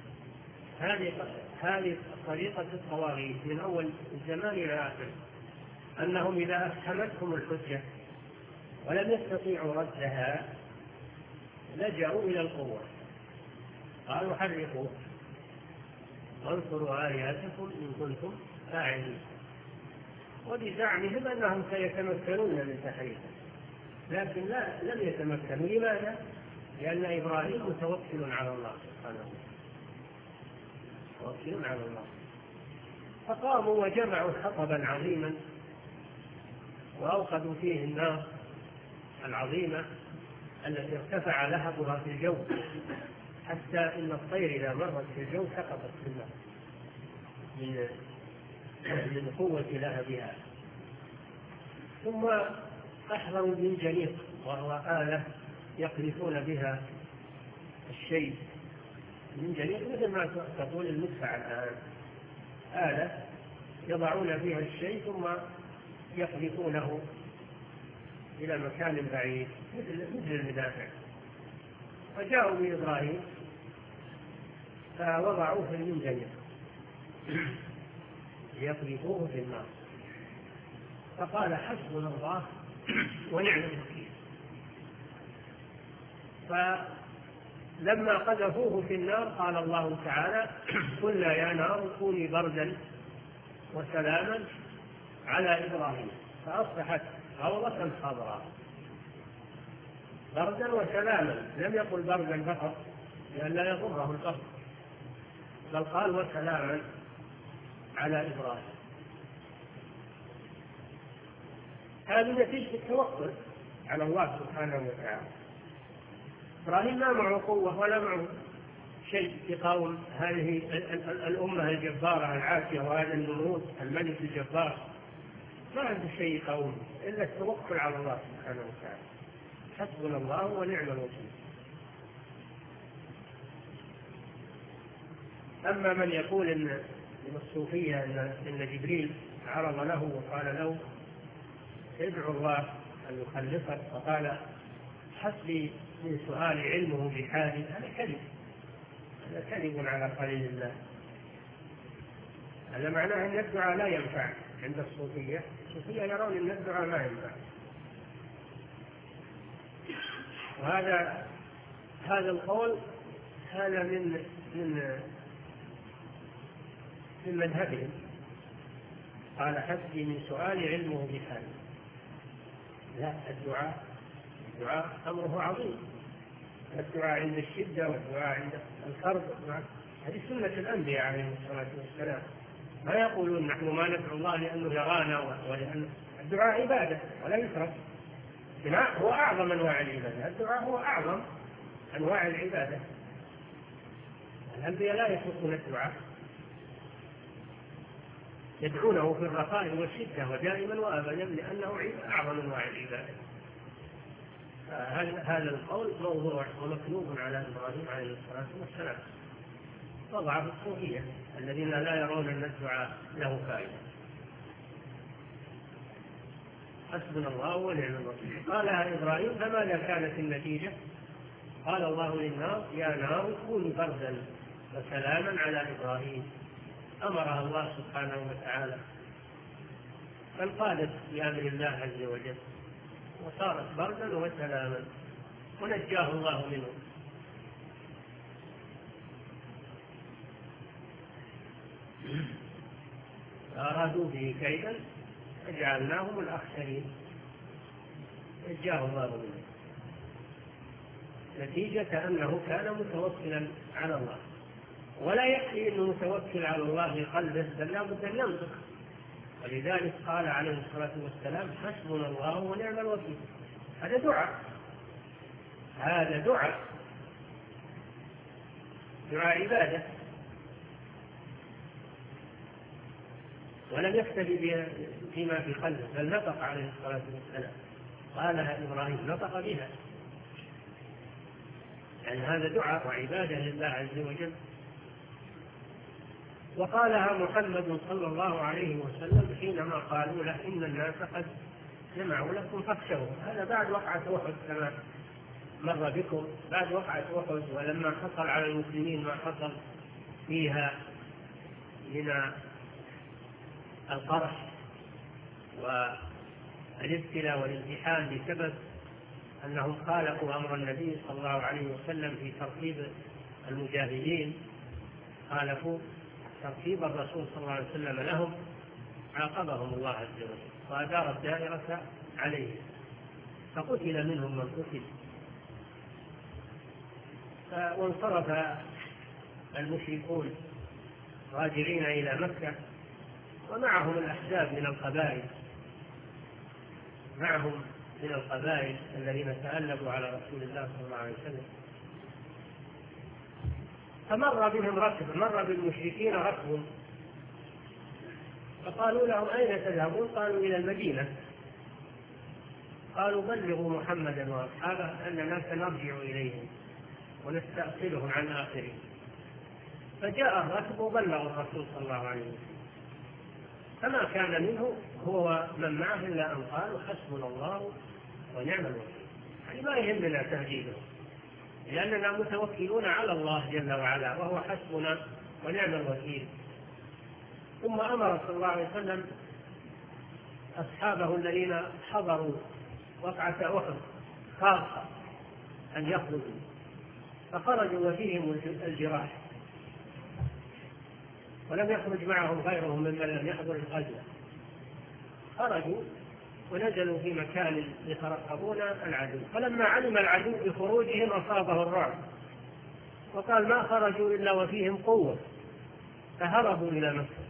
هذه طريقة الطواغيت من أول الزمان إلى آخره، أنهم إذا أفهمتهم الحجة ولم يستطيعوا ردها لجأوا إلى القوة، قالوا حرقوا وانصروا آلهتكم إن كنتم فاعلين، وبزعمهم أنهم سيتمكنون من تحريفه، لكن لم يتمكنوا. لماذا؟ لأن إبراهيم متوكل على الله سبحانه وتعالى، متوكل على الله. فقاموا وجمعوا حطبا عظيما وأوقدوا فيه النار العظيمة التي ارتفع لهبها في الجو، حتى إن الطير إذا مرت في الجو سقطت في النار من قوة لهبها. ثم أحضروا المنجنيق، وهو آلة يقذفون بها الشيء. المنجنيق مثل ما تقول المدفع الآن، آلة يضعون بها الشيء ثم يقذفونه إلى مكان بعيد مثل المدافع. فجاءوا بإبراهيم فوضعوه في المنجنيق ليقذفوه في النار، فقال حسبنا الله ونعم الوكيل. فلما قذفوه في النار قال الله تعالى قلنا يا نار كوني بردا وسلاما على إبراهيم، فأصبحت غوضة خضراء. بردا وسلاما، لم يقل بردا فقط لأن لا يضره القصد، بل قال وسلاما على إبراهيم. هذه نتيجة التوكل على الله سبحانه وتعالى. إبراهيم ما معه قوة ولا معه شيء يقاوم هذه الأمة الجبارة العاتية وهذا النمرود الملك الجبار، ما عنده شيء يقاوم إلا التوكل على الله سبحانه وتعالى. حسبنا الله ونعم الوكيل. أما من يقول إن الصوفية إن جبريل عرض له وقال له ادعو الله أن يخلصك، فقال حسبي من سؤال علمه بحالي، هذا كذب، هذا كذب على خليل الله. هذا معناه أن الدعاء لا ينفع عند الصوفية. الصوفية يرون أن الدعاء لا ينفع، هذا القول هذا من مذهبهم. قال حسبي من سؤال علمه بحالي. لا، الدعاء أمره عظيم، الدعاء عند الشدة والدعاء عند الكرب، هذه سنة الأنبياء عليهم الصلاة والسلام. ما يقولون نحن ما ندعو الله لأنه يرانا، ولأن الدعاء عبادة ولا يترك. الدعاء هو أعظم أنواع العبادة، الدعاء هو أعظم أنواع العبادة. الأنبياء لا يتركون الدعاء، يدعونه في الرخاء والشدة ودائما وأبدا، لأنه أعظم أنواع العبادة. هذا القول موضوع ومكذوب على إبراهيم عليه الصلاة والسلام. وضعف الصوفية الذين لا يرون أن الدعاء له فائدة. حسبنا الله ونعم الوكيل. قالها إبراهيم، فماذا كانت النتيجة؟ قال الله للنار يا نار كوني بردا وسلاما على إبراهيم. أمرها الله سبحانه وتعالى فانقادت بأمر الله عز وجل وصارت بردا وسلاما ونجاه الله منه. فأرادوا به كيدا فجعلناهم الأخسرين، نجاه الله منه نتيجة أنه كان متوكلا على الله. ولا يكفي أنه متوكل على الله في قلبه، بل لابد أن ينطق. ولذلك قال عليه الصلاة والسلام حسبنا الله ونعم الوكيل. هذا دعاء عبادة. ولم يكتفي فيما في قلبه، بل نطق عليه الصلاة والسلام. قالها إبراهيم نطق بها، يعني هذا دعاء وعبادة لله عز وجل. وقالها محمد صلى الله عليه وسلم حينما قالوا له إن الناس قد جمعوا لكم فاخشوهم. هذا بعد وقعة أحد كما مر بكم، بعد وقعة أحد، ولما حصل على المسلمين ما حصل فيها من القرح والابتلاء والامتحان بسبب أنهم خالفوا أمر النبي صلى الله عليه وسلم في ترتيب المجاهدين، خالفوا ترتيب الرسول صلى الله عليه وسلم لهم، عاقبهم الله عز وجل وأدار الدائرة عليهم، فقتل منهم من قتل وانصرف المشركون راجعين إلى مكة، ومعهم الأحزاب من القبائل، الذين تألبوا على رسول الله صلى الله عليه وسلم. فمر بهم ركب، مر بالمشركين ركب، فقالوا لهم: أين تذهبون؟ قالوا: إلى المدينة. قالوا: بلغوا محمدا وأصحابه أننا سنرجع إليهم ونستأصلهم عن آخرهم. فجاء الركب وبلغ الرسول صلى الله عليه وسلم، فما كان منه هو من معه إلا أن قالوا: حسبنا الله ونعم الوكيل. يعني ما يهمنا تهديدهم، لأننا متوكلون على الله جل وعلا، وهو حسبنا ونعم الوكيل. ثم أمر صلى الله عليه وسلم أصحابه الذين حضروا وقعة أحد خاصة أن يخرجوا، فخرجوا وفيهم الجراح، ولم يخرج معهم غيرهم ممن لم يحضر الغزوة. خرجوا ونزلوا في مكان يترقبون العدو، فلما علم العدو بخروجهم أصابه الرعب، وقال: ما خرجوا إلا وفيهم قوة، فهربوا إلى مكة،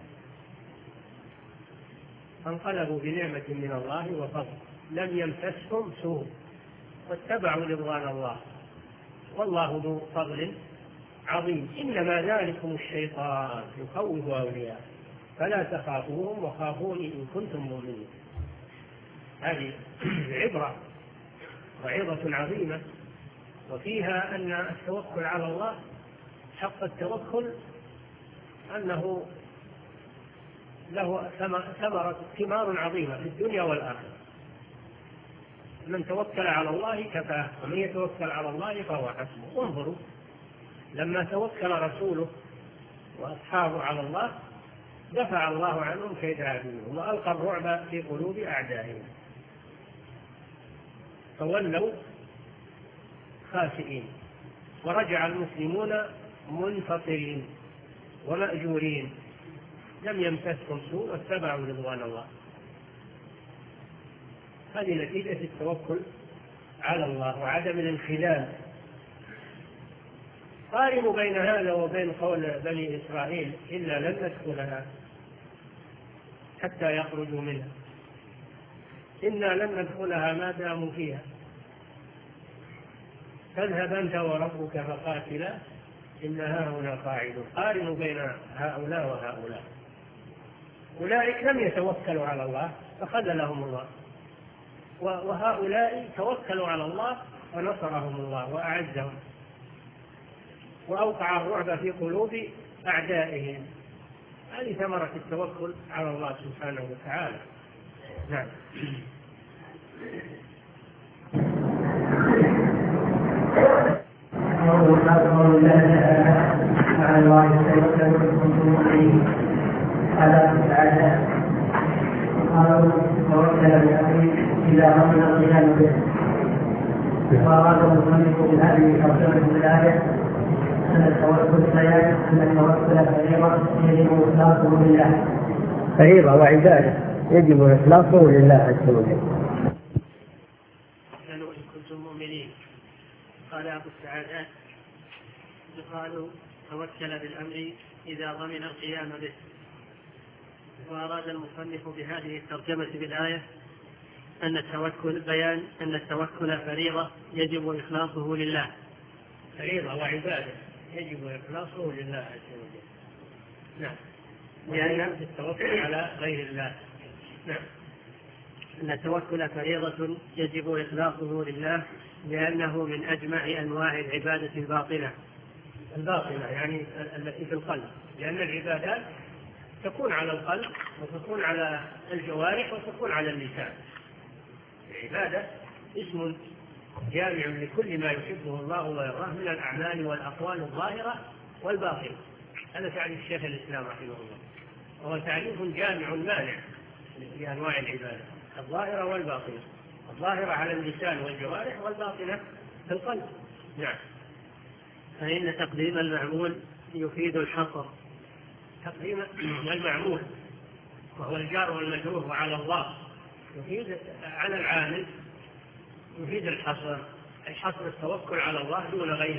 فانقلبوا بنعمة من الله وفضل، لم يمسسهم سوء، واتبعوا رضوان الله، والله ذو فضل عظيم. إنما ذلكم الشيطان يخوف أولياءه فلا تخافوهم وخافوني إن كنتم مؤمنين. هذه عبرة وعظة عظيمة، وفيها أن التوكل على الله حق التوكل أنه له ثمار عظيمة في الدنيا والآخرة. من توكل على الله كفاه، ومن يتوكل على الله فهو حسبه. انظروا لما توكل رسوله وأصحابه على الله دفع الله عنهم كيد عدوهم وألقى الرعب في قلوب أعدائهم، فولوا خاسئين، ورجع المسلمون منفطرين ومأجورين، لم يمسسهم سوء واتبعوا رضوان الله. هذه نتيجة التوكل على الله وعدم الانخلال. قارنوا بين هذا وبين قول بني إسرائيل: إلا لن ندخلها حتى يخرجوا منها، إنا لن ندخلها ما داموا فيها، فاذهب أنت وربك فقاتلا إنها هنا قاعدون. قارنوا بين هؤلاء وهؤلاء. أولئك لم يتوكلوا على الله فخذلهم الله، وهؤلاء توكلوا على الله ونصرهم الله وأعزهم وأوقع الرعب في قلوب أعدائهم. هذه ثمرة التوكل على الله سبحانه وتعالى. نعم. على الله يتوكل كنتم عليه على تعالى قالوا توكل بالأمر إذا رمنا القيام به. وأراد المصنف بهذه الترجمة الآية أن التوكل بيان أن التوكل فريضة يجب إخلاصه لله، فريضة وعبادة يجب إخلاصه لله عز وجل. إن كنتم مؤمنين. قال أبو السعادات: قالوا توكل بالأمر إذا ضمن القيام به. وأراد المصنف بهذه الترجمة بالآية أن التوكل بيان أن التوكل فريضة يجب إخلاصه لله، فريضة وعبادة يجب إخلاصه لله عز وجل. نعم. لأن التوكل على غير الله. نعم. أن التوكل فريضة يجب إخلاصه لله لأنه من أجمع أنواع العبادة الباطنة يعني التي في القلب، لأن العبادات تكون على القلب وتكون على الجوارح وتكون على اللسان. العبادة اسم جامع لكل ما يحبه الله ويرضاه من الأعمال والأقوال الظاهرة والباطنة. هذا تعريف الشيخ الإسلام رحمه الله، وهو تعريف جامع مانع لأنواع العبادة الظاهرة والباطنة. الظاهرة على اللسان والجوارح، والباطنة في القلب. نعم. فإن تقديم المعمول يفيد الحصر. تقديم المعمول وهو الجار والمجرور على الله يفيد على العامل، يفيد الحصر التوكل على الله دون غيره.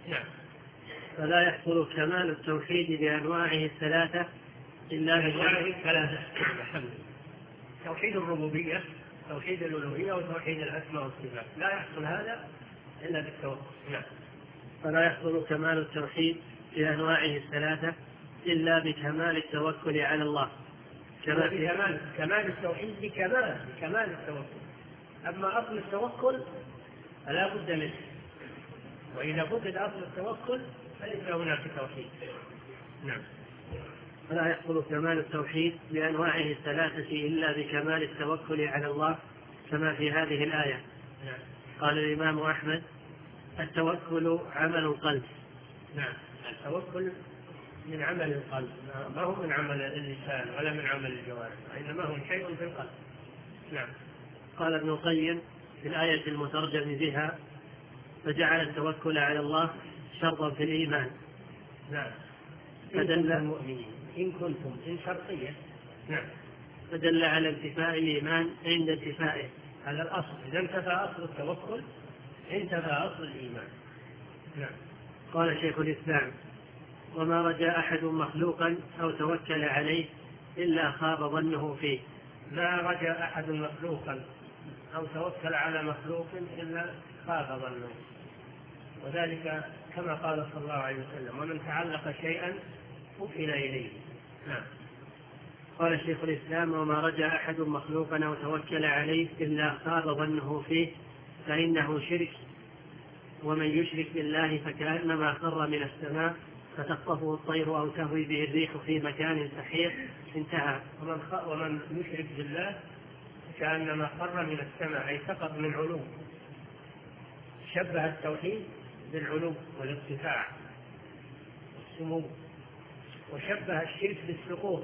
نعم. فلا يحصل كمال التوحيد بأنواعه الثلاثة إلا بأنواعه الثلاثة. توحيد الربوبية، توحيد الألوهية، وتوحيد الأسماء والصفات، لا يحصل هذا إلا بالتوكل. نعم. فلا يحصل كمال التوحيد بأنواعه الثلاثة إلا بكمال التوكل على الله. كمال التوحيد بكمال التوكل. أما أصل التوكل فلا بد منه، وإذا فقد أصل التوكل فليس هناك توحيد. نعم. فلا يحصل كمال التوحيد بأنواعه الثلاثة إلا بكمال التوكل على الله كما في هذه الآية. نعم. قال الإمام أحمد: التوكل عمل القلب. نعم. التوكل من عمل القلب، ما هو من عمل اللسان ولا من عمل الجوارح، وإنما هو شيء في القلب. نعم. قال ابن القيم في الآية المترجم بها: فجعل التوكل على الله شرطا في الإيمان. نعم. فدل إن كنتم إن شرطية. نعم. فدل على انتفاء الإيمان عند انتفائه. هذا الأصل، إذا انتفى أصل التوكل انتفى أصل الإيمان. نعم. قال شيخ الإسلام: وما رجا أحد مخلوقا أو توكل عليه إلا خاب ظنه فيه. ما رجا أحد مخلوقا أو توكل على مخلوق إلا خاب ظنه، وذلك كما قال صلى الله عليه وسلم: ومن تعلق شيئا وكل إليه. نعم. قال شيخ الإسلام: وما رجا أحد مخلوقا أو توكل عليه إلا خاب ظنه فيه فإنه شرك، ومن يشرك بالله فكأنما خر من السماء فتخطفه الطير أو تهوي به الريح في مكان سحيق. انتهى. ومن يشرك بالله كأنما خر من السماء، أي سقط من علو. شبه التوحيد بالعلو والارتفاع والسمو، وشبه الشرك بالسقوط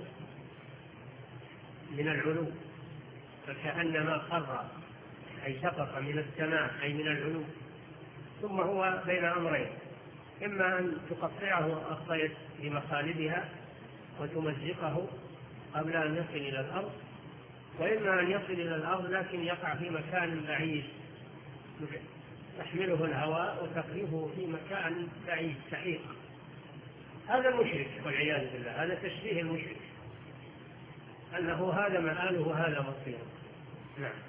من العلو، فكأنما خر أي سقط من السماء أي من العلو. ثم هو بين أمرين: إما أن تقطعه الطير بمخالبها وتمزقه قبل أن يصل إلى الأرض، وإما أن يصل إلى الأرض لكن يقع في مكان بعيد تحمله الهواء وتقذفه في مكان بعيد سحيق. هذا المشرك والعياذ بالله، هذا تشبيه المشرك، أنه هذا مآله وهذا مصيره. نعم.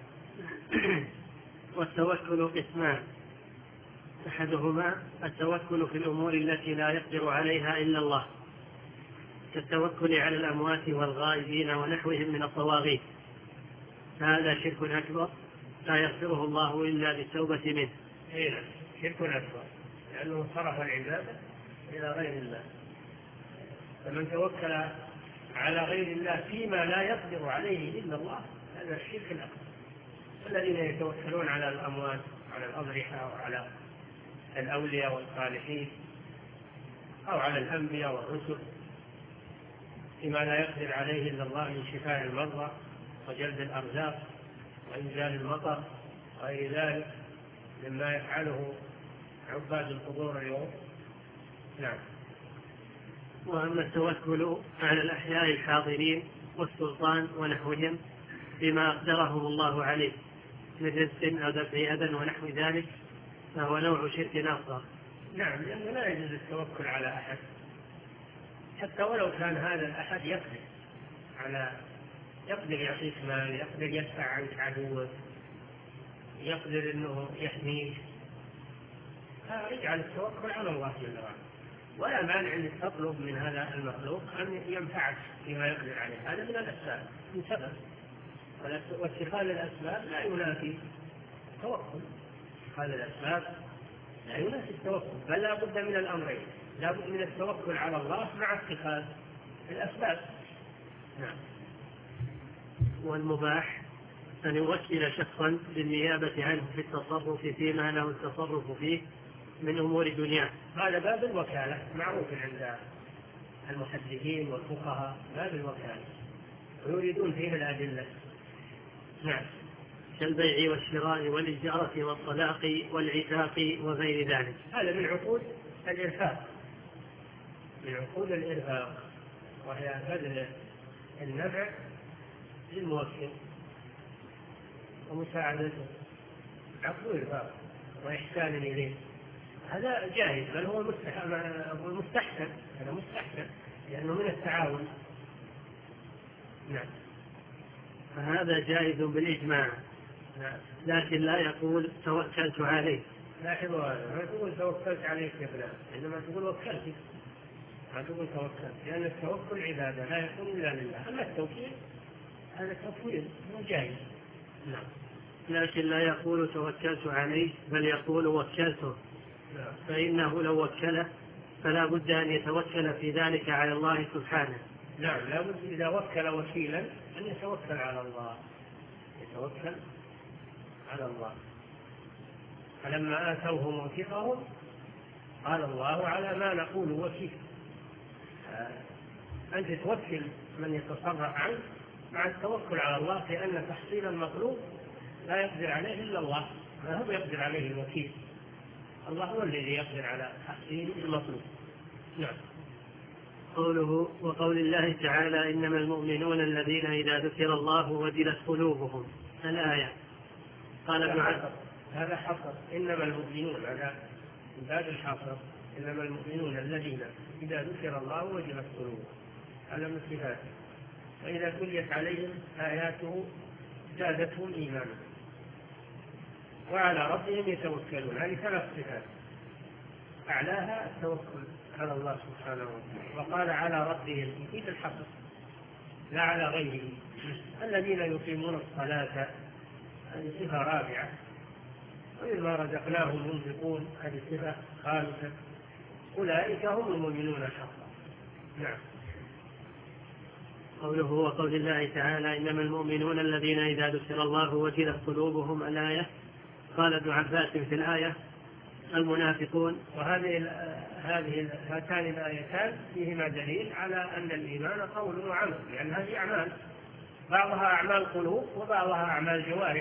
والتوكل قسمان: أحدهما التوكل في الأمور التي لا يقدر عليها إلا الله، كالتوكل على الأموات والغائبين ونحوهم من الطواغيت، هذا شرك أكبر لا يغفره الله إلا بالتوبة منه. شرك أكبر لأنه صرف العبادة إلى غير الله. فمن توكل على غير الله فيما لا يقدر عليه إلا الله هذا الشرك الأكبر. الذين يتوكلون على الأموات على الأضرحة وعلى الأولياء والصالحين أو على الأنبياء والرسل فيما لا يقدر عليه إلا الله من شفاء المرضى وجلب الأرزاق وإنزال المطر وغير ذلك مما يفعله عباد القبور اليوم. نعم. وأما التوكل على الأحياء الحاضرين والسلطان ونحوهم بما أقدرهم الله عليه من رزق أو دفع أذى ونحو ذلك فهو نوع شرك أصغر. نعم، لأنه لا يجوز التوكل على أحد حتى ولو كان هذا الأحد يقدر يعطيك مال، يقدر يدفع عنك عدوك، يقدر أنه يحميك. يجعل التوكل على الله جل وعلا، ولا مانع أن تطلب من هذا المخلوق أن ينفعك فيما يقدر عليه. هذا من الأسباب، من سبب، واتخاذ الأسباب لا ينافي التوكل. اتخاذ الأسباب لا ينافي التوكل، بل لا بد من الأمرين: لا بد من التوكل على الله مع اتخاذ الأسباب. نعم. والمباح أن يوكل شخصا بالنيابة عنه في التصرف فيما له التصرف فيه من أمور دنياه. هذا باب الوكالة معروف عند المحدثين والفقهاء، باب الوكالة ويريدون فيه الأدلة. نعم. كالبيع والشراء والإجارة والطلاق والعتاق وغير ذلك. هذا من عقود الإرفاق، من عقود الإرفاق، وهي بذل النفع للموكل ومساعدته، عقد إرفاق وإحسان إليه. هذا جائز، بل هو مستحسن، هذا مستحسن لأنه من التعاون. نعم. فهذا جائز بالإجماع. نعم. لكن لا يقول توكلت عليه. لاحظوا هذا، ما تقول توكلت عليك يا فلان، إنما تقول وكلتك، ما تقول توكلت، لأن التوكل عبادة لا يكون إلا لله. أما التوكيل هذا تفويض جائز. نعم. لكن لا يقول توكلت عليه، بل يقول وكلته. نعم. فإنه لو وكله فلا بد أن يتوكل في ذلك على الله سبحانه. نعم، لا بد إذا وكل وكيلا أن يتوكل على الله، يتوكل على الله. فلما آتوه موثقهم قال الله على ما نقول وكيل. أنت توكل من يتصرف عنك مع التوكل على الله، لأن تحصيل المطلوب لا يقدر عليه إلا الله، ما هو يقدر عليه الوكيل، الله هو الذي يقدر على تحصيل المطلوب. نعم. قوله وقول الله تعالى إنما المؤمنون الذين إذا ذكر الله وجلت قلوبهم، الآية. قال هذا حصر، إنما المؤمنون على باب الحصر، إنما المؤمنون الذين إذا ذكر الله وجلت قلوبهم، على من صفاته، وإذا تليت عليهم آياته زادتهم إيمانا وعلى ربهم يتوكلون. هذه 3 صفات، أعلاها التوكل على الله سبحانه وتعالى. وقال على ربهم في الحصر لا على غيره. الذين يقيمون الصلاة هذه صفة رابعة، وإذا رزقناهم ينفقون هذه صفة خامسة. أولئك هم المؤمنون حقا. نعم. قوله وقول الله تعالى إنما المؤمنون الذين إذا ذكر الله وجلت قلوبهم، الآية. قال ابن عباس في الآية المنافقون. هاتان الآيتان فيهما دليل على أن الإيمان قول وعمل، لأن هذه أعمال، بعضها أعمال قلوب وبعضها أعمال جوارح.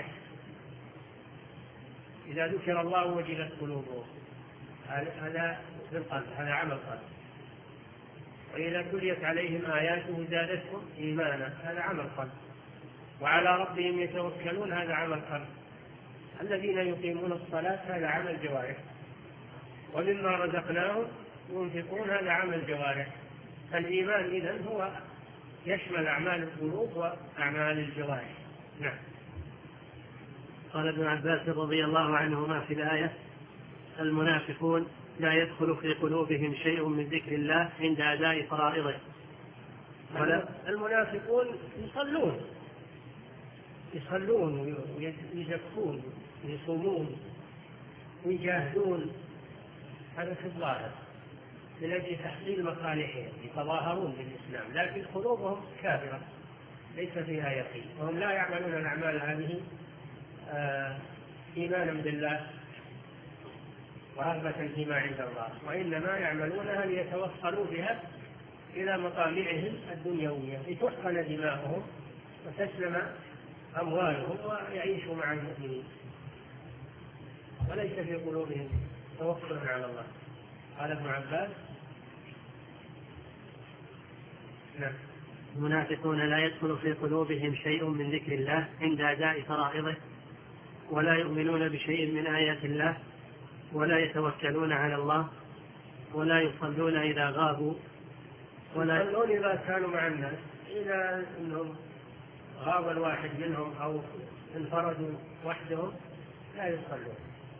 إذا ذكر الله وجلت قلوبهم هذا بالقلب، هذا عمل قلب. وإذا تليت عليهم آياته زادتهم إيمانا، هذا عمل قلب. وعلى ربهم يتوكلون، هذا عمل قلب. الذين يقيمون الصلاة هذا عمل جوارح. ومما رزقناهم ينفقون، هذا عمل جوارح. فالإيمان إذن هو يشمل أعمال القلوب وأعمال الجوارح. نعم. قال ابن عباس رضي الله عنهما في الآية المنافقون لا يدخل في قلوبهم شيء من ذكر الله عند أداء فرائضه. المنافقون يصلون ويزكون ويصومون ويجاهدون، هذا في الظاهر من أجل تحصيل مصالحهم، يتظاهرون بالإسلام، لكن قلوبهم كافرة ليس فيها يقين، وهم لا يعملون الأعمال هذه إيمانا بالله ورغبة فيما عند الله، وإنما يعملونها ليتوصلوا بها إلى مطامعهم الدنيوية، لتحقن دماؤهم وتسلم أموالهم ويعيشوا مع المؤمنين، وليس في قلوبهم توكل على الله. قال ابن عباس نعم. المنافقون لا يدخل في قلوبهم شيء من ذكر الله عند أداء فرائضه، ولا يؤمنون بشيء من آيات الله، ولا يتوكلون على الله، ولا يصلون إذا غابوا، ولا يصلون إذا كانوا مع الناس، إذا أنهم غاب الواحد منهم أو انفردوا وحدهم لا يصلون.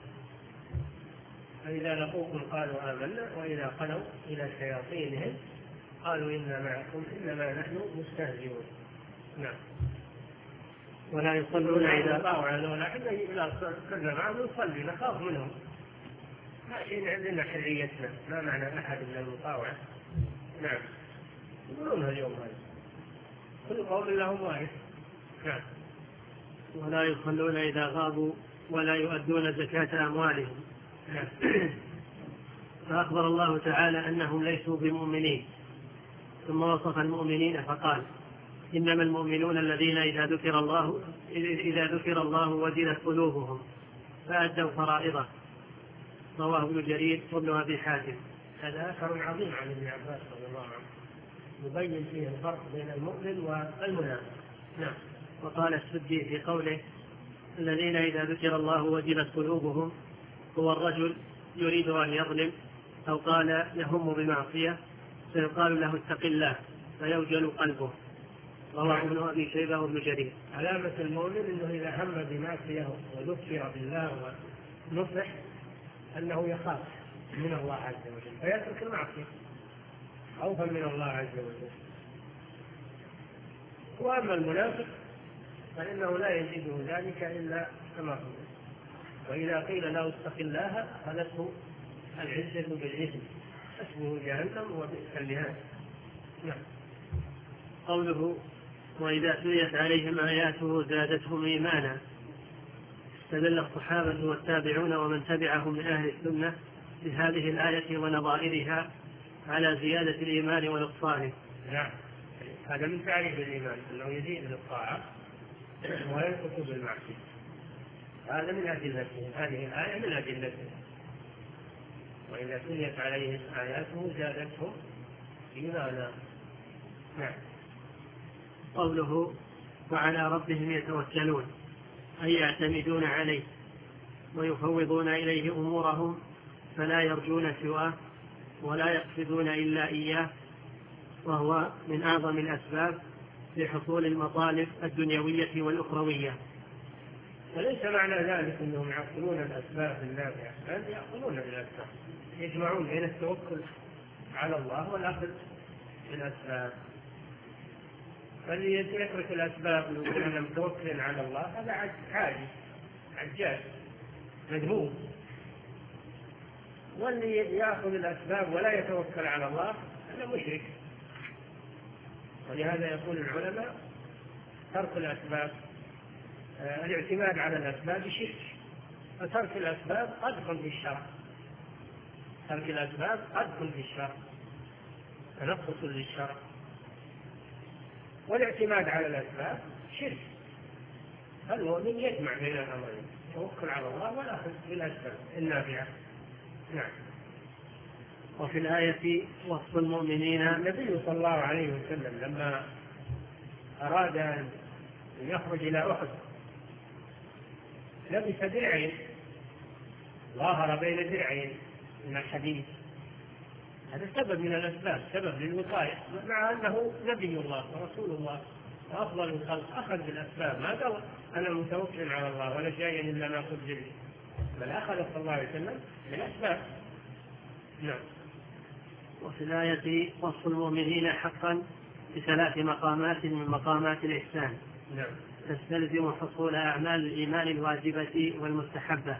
فإذا لقوكم قالوا آمنا، وإذا خلوا إلى شياطينهم قالوا إنا معكم إنما نحن مستهزئون. نعم. ولا يصلون إذا طاوعا، ولا حتى إذا كنا معهم نصلي نخاف منهم، ما شيء عندنا حريتنا، ما معنى أحد إلا المطاوعة. نعم. يقولونها اليوم هذا كل قول لهم وارث. نعم. ولا يصلون إذا غابوا، ولا يؤدون زكاة أموالهم. نعم. فأخبر الله تعالى أنهم ليسوا بمؤمنين، ثم وصف المؤمنين فقال إنما المؤمنون الذين إذا ذكر الله وجلت قلوبهم فأدوا فرائضه. رواه ابن جرير وابن أبي حاتم. هذا أثر عظيم عن ابن عباس رضي الله عنه يبين فيه الفرق بين المؤمن والمنافق. نعم. وقال السدي في قوله الذين إذا ذكر الله وجلت قلوبهم هو الرجل يريد أن يظلم أو قال يهم بمعصية فيقال له اتق الله فيوجل قلبه. رواه ابن أبي شيبة وابن جرير. علامة المؤمن أنه إذا هم بمعصية وذكر بالله ونصح أنه يخاف من الله عز وجل فيترك المعصية خوفا من الله عز وجل. وأما المنافق فإنه لا يجده ذلك إلا كما هو، وإذا قيل له اتق الله أخذته العزة بالإثم اسمه جهنم وبئس المهاد. نعم. قوله وإذا تليت عليهم آياته زادتهم إيمانا. استدل الصحابة والتابعون ومن تبعهم من أهل السنة بهذه الآية ونظائرها على زيادة الإيمان ونقصانه. نعم، هذا من تعريف الإيمان أنه يزيد بالطاعة وينقص بالمعصية. هذا من أدلته، هذه الآية من أدلته. وإذا تليت عليهم آياته زادتهم إيمانا. نعم. قوله وعلى ربهم يتوكلون أي يعتمدون عليه ويفوضون إليه أمورهم فلا يرجون سواه ولا يقصدون إلا إياه، وهو من أعظم الأسباب لحصول المطالب الدنيوية والأخروية. وليس معنى ذلك أنهم يعقلون الأسباب النافعة، بل يأخذون بالأسباب، يجمعون بين التوكل على الله والأخذ بالأسباب. فالذي يترك الأسباب ويكون متوكل على الله هذا عاجز عجاز مذموم، واللي يأخذ الأسباب ولا يتوكل على الله هذا مشرك. ولهذا يقول العلماء ترك الأسباب الاعتماد على الأسباب شرك، فترك الأسباب قدح في الشرع، ترك الأسباب قدح في الشرع تنقص للشرع، والاعتماد على الأسباب شرك. فالمؤمن يجمع بين الأمرين، يتوكل على الله والأخذ بالأسباب النافعة. نعم. وفي الآية وصف المؤمنين. النبي صلى الله عليه وسلم لما أراد أن يخرج إلى أحد لبس درعين، ظاهر بين درعين من الحديد، هذا سبب من الأسباب، سبب للوقاية، مع أنه نبي الله ورسول الله وأفضل الخلق أخذ بالأسباب، ما قال أنا متوكل على الله ولا شيء إلا ما قدر لي، بل أخذ صلى الله عليه وسلم بالأسباب. نعم. وفي الآية وصف المؤمنين حقا بثلاث مقامات من مقامات الإحسان. نعم. تستلزم حصول أعمال الإيمان الواجبة والمستحبة.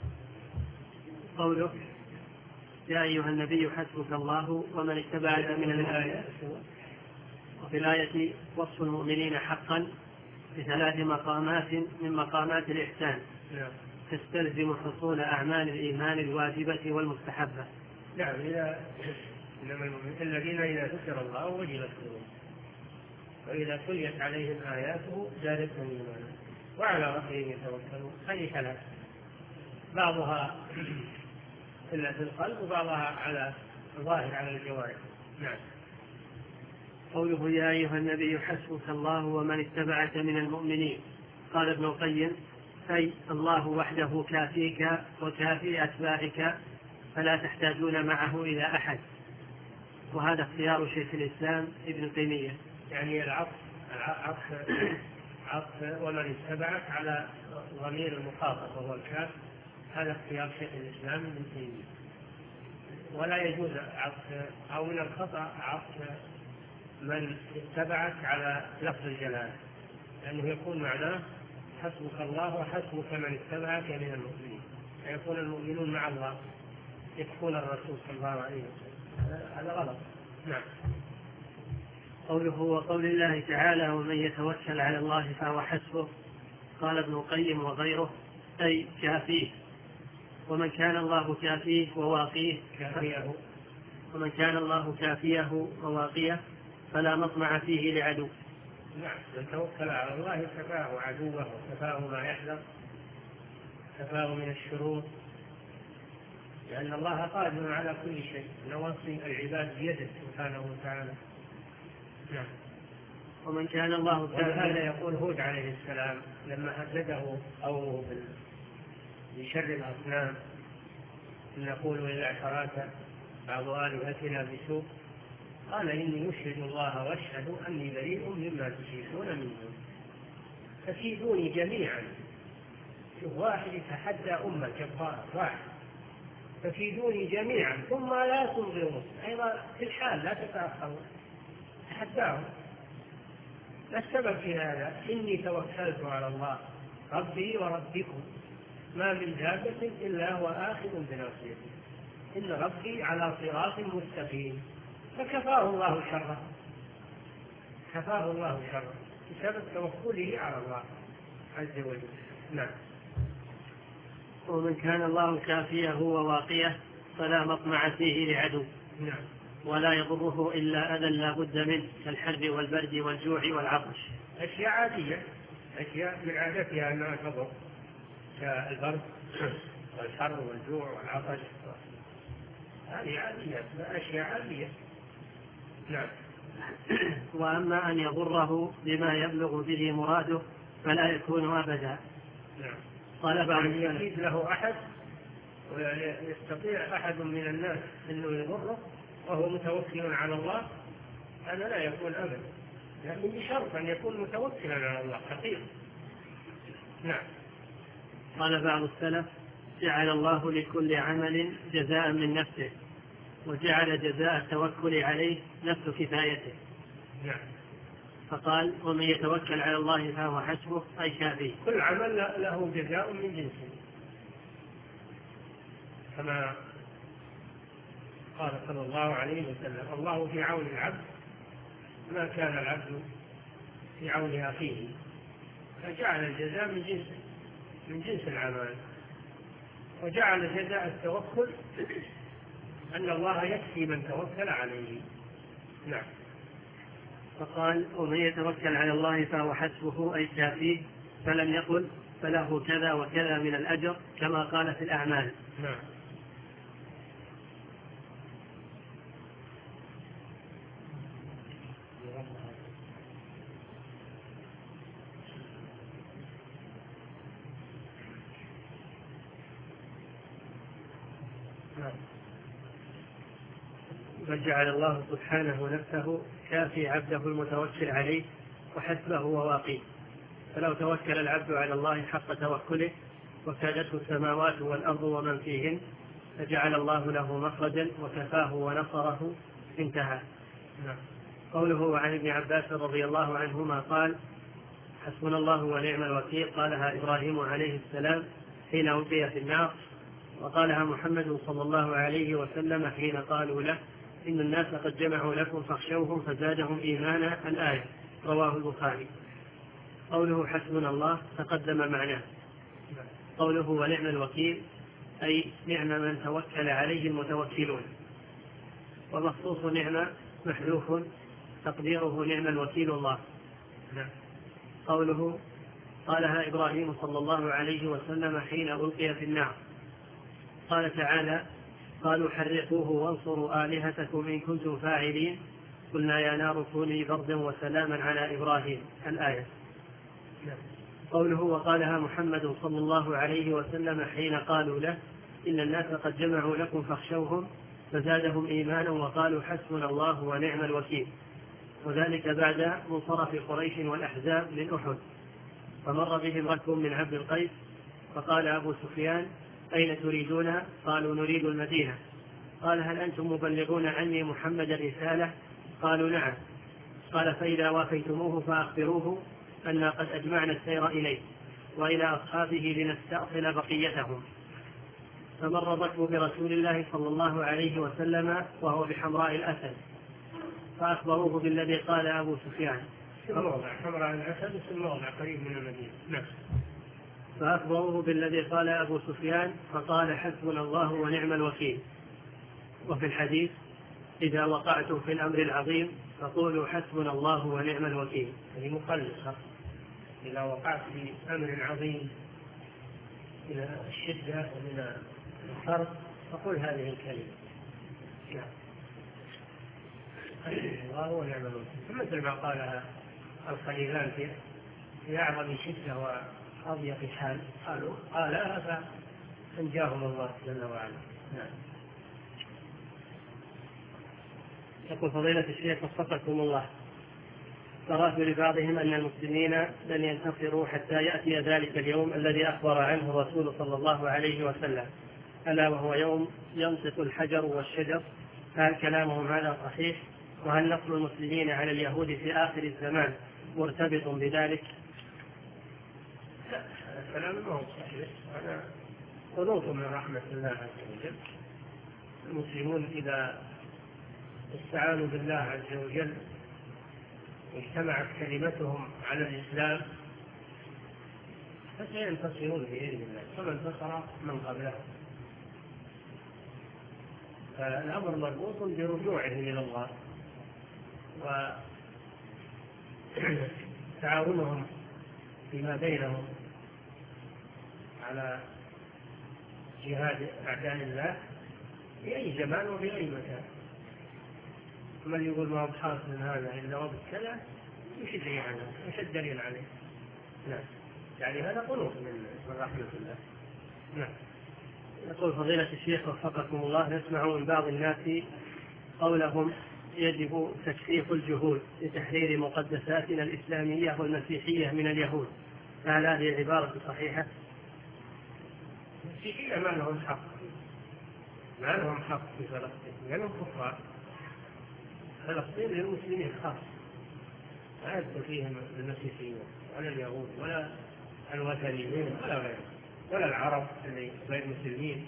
قوله يا أيها النبي حسبك الله ومن اتبعك من الآية. وفي الآية وصف المؤمنين حقا بثلاث مقامات من مقامات الإحسان. نعم. تستلزم حصول أعمال الإيمان الواجبة والمستحبة. نعم. إنما الذين إذا ذكر الله وجلت قلوبهم وإذا تليت عليهم آياته زادتهم إيمانا وعلى ربهم يتوكلون. هذه ثلاث، بعضها إلا في القلب وبعضها على ظاهر على الجوارح. نعم. قوله يا أيها النبي حسبك الله ومن اتبعك من المؤمنين. قال ابن القيم أي الله وحده كافيك وكافي أتباعك فلا تحتاجون معه إلى أحد. وهذا اختيار شيخ الإسلام ابن تيمية. يعني عطف ومن اتبعك على ضمير المخاطب وهو الكاف، هذا اختيار شيخ الإسلام ابن تيمية. ولا يجوز عطف أو من الخطأ عطف من اتبعك على لفظ الجلالة، لأنه يكون معناه حسبك الله وحسبك من اتبعك من المؤمنين، فيكون المؤمنون مع الله يكفون الرسول صلى الله عليه وسلم، هذا غلط. نعم. قوله وقول الله تعالى ومن يتوكل على الله فهو حسبه. قال ابن القيم وغيره أي كافيه، ومن كان الله كافيه وواقيه ومن كان الله كافيه وواقيه فلا مطمع فيه لعدو. نعم. من توكل على الله كفاه عدوه وكفاه ما يحذر، كفاه من الشرور، لأن الله قادر على كل شيء، نواصي العباد بيده سبحانه وتعالى. نعم. ومن كان الله هذا يقول هود عليه السلام لما هدده قومه بشر الأصنام إن نقول إذا اعتراك بعض آلهتنا بسوء قال إني أشهد الله وأشهد أني بريء مما تشركون من دونه فكيدوني جميعا. شوف واحد يتحدى أمة جبارة واحد فكيدوني جميعا ثم لا تنظرون أيضا في الحال لا تتأخرون تحداهم. ما السبب في هذا؟ إني توكلت على الله ربي وربكم ما من دابة إلا هو آخذ بناصيته إن ربي على صراط مستقيم. فكفاه الله شره كفاه الله شره بسبب توكله على الله عز وجل. نعم. ومن كان الله كافيه وواقيه فلا مطمع فيه لعدو. نعم. ولا يضره إلا أذى لا بد منه كالحر والبرد والجوع والعطش. أشياء عادية أشياء من عادتها أنها تضر كالبرد والحر والجوع والعطش هذه عادية أشياء عادية. نعم. وأما أن يضره بما يبلغ به مراده فلا يكون أبدا. نعم. قال بعض يزيد له أحد ويستطيع أحد من الناس أنه يضره وهو متوكل على الله هذا لا يكون أبدا لكن بشرط أن يكون متوكلا على الله حقيقة. نعم. قال بعض السلف جعل الله لكل عمل جزاء من نفسه وجعل جزاء التوكل عليه نفس كفايته. نعم. فقال ومن يتوكل على الله فهو حسبه أي كافيه. كل عمل له جزاء من جنسه كما قال صلى الله عليه وسلم الله في عون العبد ما كان العبد في عون أخيه فجعل الجزاء من جنس العمل وجعل جزاء التوكل أن الله يكفي من توكل عليه. نعم. فقال ومن يتوكل على الله فهو حسبه أي كافيه فلم يقل فله كذا وكذا من الأجر كما قال في الأعمال. نعم. فجعل الله سبحانه نفسه كافي عبده المتوكل عليه وحسبه وواقيه. فلو توكل العبد على الله حق توكله وكادته السماوات والأرض ومن فيهن فجعل الله له مخرجا وكفاه ونصره انتهى. قوله عن ابن عباس رضي الله عنهما قال حسبنا الله ونعم الوكيل قالها إبراهيم عليه السلام حين ألقي في النار وقالها محمد صلى الله عليه وسلم حين قالوا له إن الناس قد جمعوا لكم فاخشوهم فزادهم إيمانا الآية رواه البخاري. قوله حسبنا الله تقدم معناه. قوله ونعم الوكيل أي نعم من توكل عليه المتوكلون. ومخصوص نعمة محذوف تقديره نعم الوكيل الله. قوله قالها إبراهيم صلى الله عليه وسلم حين ألقي في النار. قال تعالى قالوا حرقوه وانصروا آلهتكم إن كنتم فاعلين قلنا يا نار كوني بردا وسلاما على إبراهيم الآية. قوله وقالها محمد صلى الله عليه وسلم حين قالوا له إن الناس قد جمعوا لكم فاخشوهم فزادهم إيمانا وقالوا حسبنا الله ونعم الوكيل. وذلك بعد منصرف قريش والأحزاب من أحد فمر بهم ركب من عبد القيس فقال أبو سفيان أين تريدون؟ قالوا نريد المدينة. قال هل أنتم مبلغون عني محمد الرسالة؟ قالوا نعم. قال فإذا وافيتموه فأخبروه أن قد أجمعنا السير إليه وإلى أصحابه لنستأصل بقيتهم. فمر الركب برسول الله صلى الله عليه وسلم وهو بحمراء الأسد فأخبروه بالذي قال أبو سفيان. حمراء الأسد اسم موضع قريب من المدينة. فأخبروه بالذي قال أبو سفيان فقال حسبنا الله ونعم الوكيل. وفي الحديث إذا وقعتم في الأمر العظيم فقولوا حسبنا الله ونعم الوكيل. يعني مخلصة إذا وقعت في أمر عظيم إلى الشدة ومن الحرب فقل هذه الكلمة الله ونعم الوكيل مثل ما قالها الخليلان في أعظم شدة وأضيق حال قالها فأنجاهم الله جل وعلا. نعم. يقول فضيلة الشيخ وفقكم الله، قرأت لبعضهم أن المسلمين لن ينتصروا حتى يأتي ذلك اليوم الذي أخبر عنه الرسول صلى الله عليه وسلم، ألا وهو يوم ينطق الحجر والشجر. هل كلامهم هذا صحيح؟ وهل نصر المسلمين على اليهود في آخر الزمان مرتبط بذلك؟ لا، الكلام ما هو صحيح، هذا قنوط من رحمة الله عز وجل. المسلمون إذا استعانوا بالله عز وجل واجتمعت كلمتهم على الإسلام فسينتصرون بإذن الله كما انتصر من قبلهم. فالأمر مربوط برجوعهم إلى الله وتعاونهم فيما بينهم على جهاد أعداء الله في أي زمان وفي أي مكان. من يقول ما هو بحاصل هذا إلا وبكذا وش الدليل عنه؟ وش الدليل عليه؟ نعم، يعني هذا قنوط من رحمة الله. نعم. يقول فضيلة الشيخ وفقكم الله، نسمع من بعض الناس قولهم يجب تكثيف الجهود لتحرير مقدساتنا الإسلامية والمسيحية من اليهود، فهل هذه العبارة صحيحة؟ المسيحية ما لهم حق، ما لهم حق في فلسطين لأنهم كفار. فلسطين للمسلمين خاص، لا يدخل فيهم المسيحيين ولا اليهود ولا الوثنيين ولا غيرهم ولا العرب اللي غير مسلمين.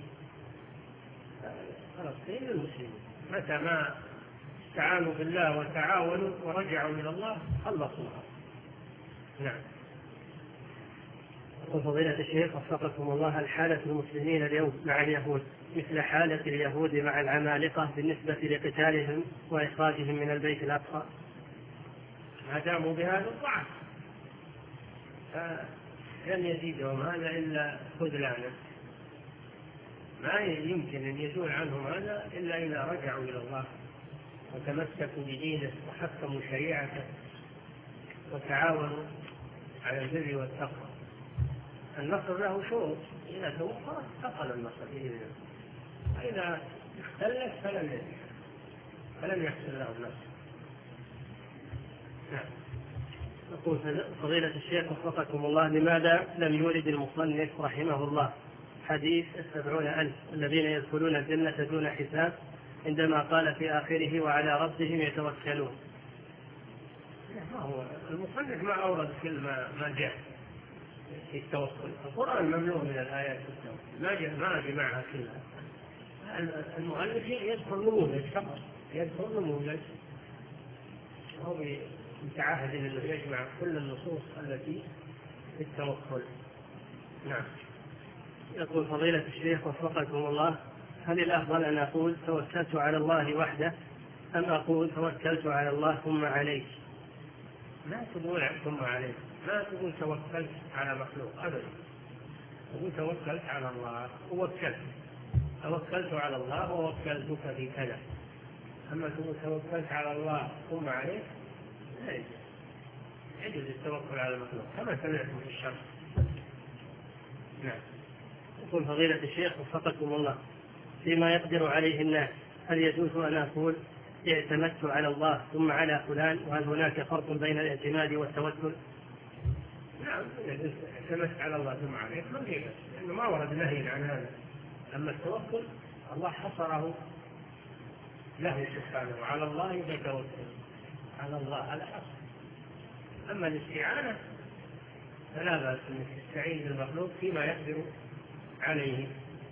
فلسطين للمسلمين، متى ما استعانوا بالله وتعاونوا ورجعوا إلى الله خلصوها. نعم. يقول فضيلة الشيخ وفقكم الله، الحالة المسلمين اليوم مع اليهود مثل حالة اليهود مع العمالقة بالنسبة لقتالهم وإخراجهم من البيت الأقصى؟ ما داموا بهذا الضعف لن يزيدهم هذا إلا خذلانا. ما يمكن أن يزول عنهم هذا إلا إذا رجعوا إلى الله وتمسكوا بدينه وحكموا شريعته وتعاونوا على البر والتقوى. النصر له شروط، إذا توفر حصل النصر بإذن الله، وإذا اختلت فلن يحصل له النصر. نعم. يقول فضيلة الشيخ وفقكم الله، لماذا لم يورد المصنف رحمه الله حديث 70,000 الذين يدخلون الجنة دون حساب عندما قال في آخره وعلى ربهم يتوكلون؟ هو المصنف ما أورد كل ما جاء في التوكل. القرآن مملوء من الآيات التوكل، ما جمعها كلها. المؤلف يذكر نموذج فقط، يذكر نموذج، هو متعهد انه يجمع كل النصوص التي في التوكل. نعم. يقول فضيلة الشيخ وفقكم الله، هل الأفضل أن أقول توكلت على الله وحده أم أقول توكلت على الله ثم عليه؟ لا تقول ثم عليه، ما تقول توكلت على مخلوق أبدا، تقول توكلت على الله توكلت على الله ووكلتك في كذا. أما تقول توكلت على الله ثم عليه لا يجوز التوكل على المخلوق كما سمعتم في الشرع. نعم. يقول فضيلة الشيخ وفقكم الله، فيما يقدر عليه الناس هل يجوز أن أقول اعتمدت على الله ثم على فلان، وهل هناك فرق بين الاعتماد والتوكل؟ نعم، اعتمدت على الله ثم عليه ما في بس، لأنه ما ورد نهي عن هذا. أما التوكل الله حصره له سبحانه، على الله يتوكل، على الله على حصر. أما الاستعانة فلا بأس أنك تستعين بالمخلوق فيما يقدر عليه.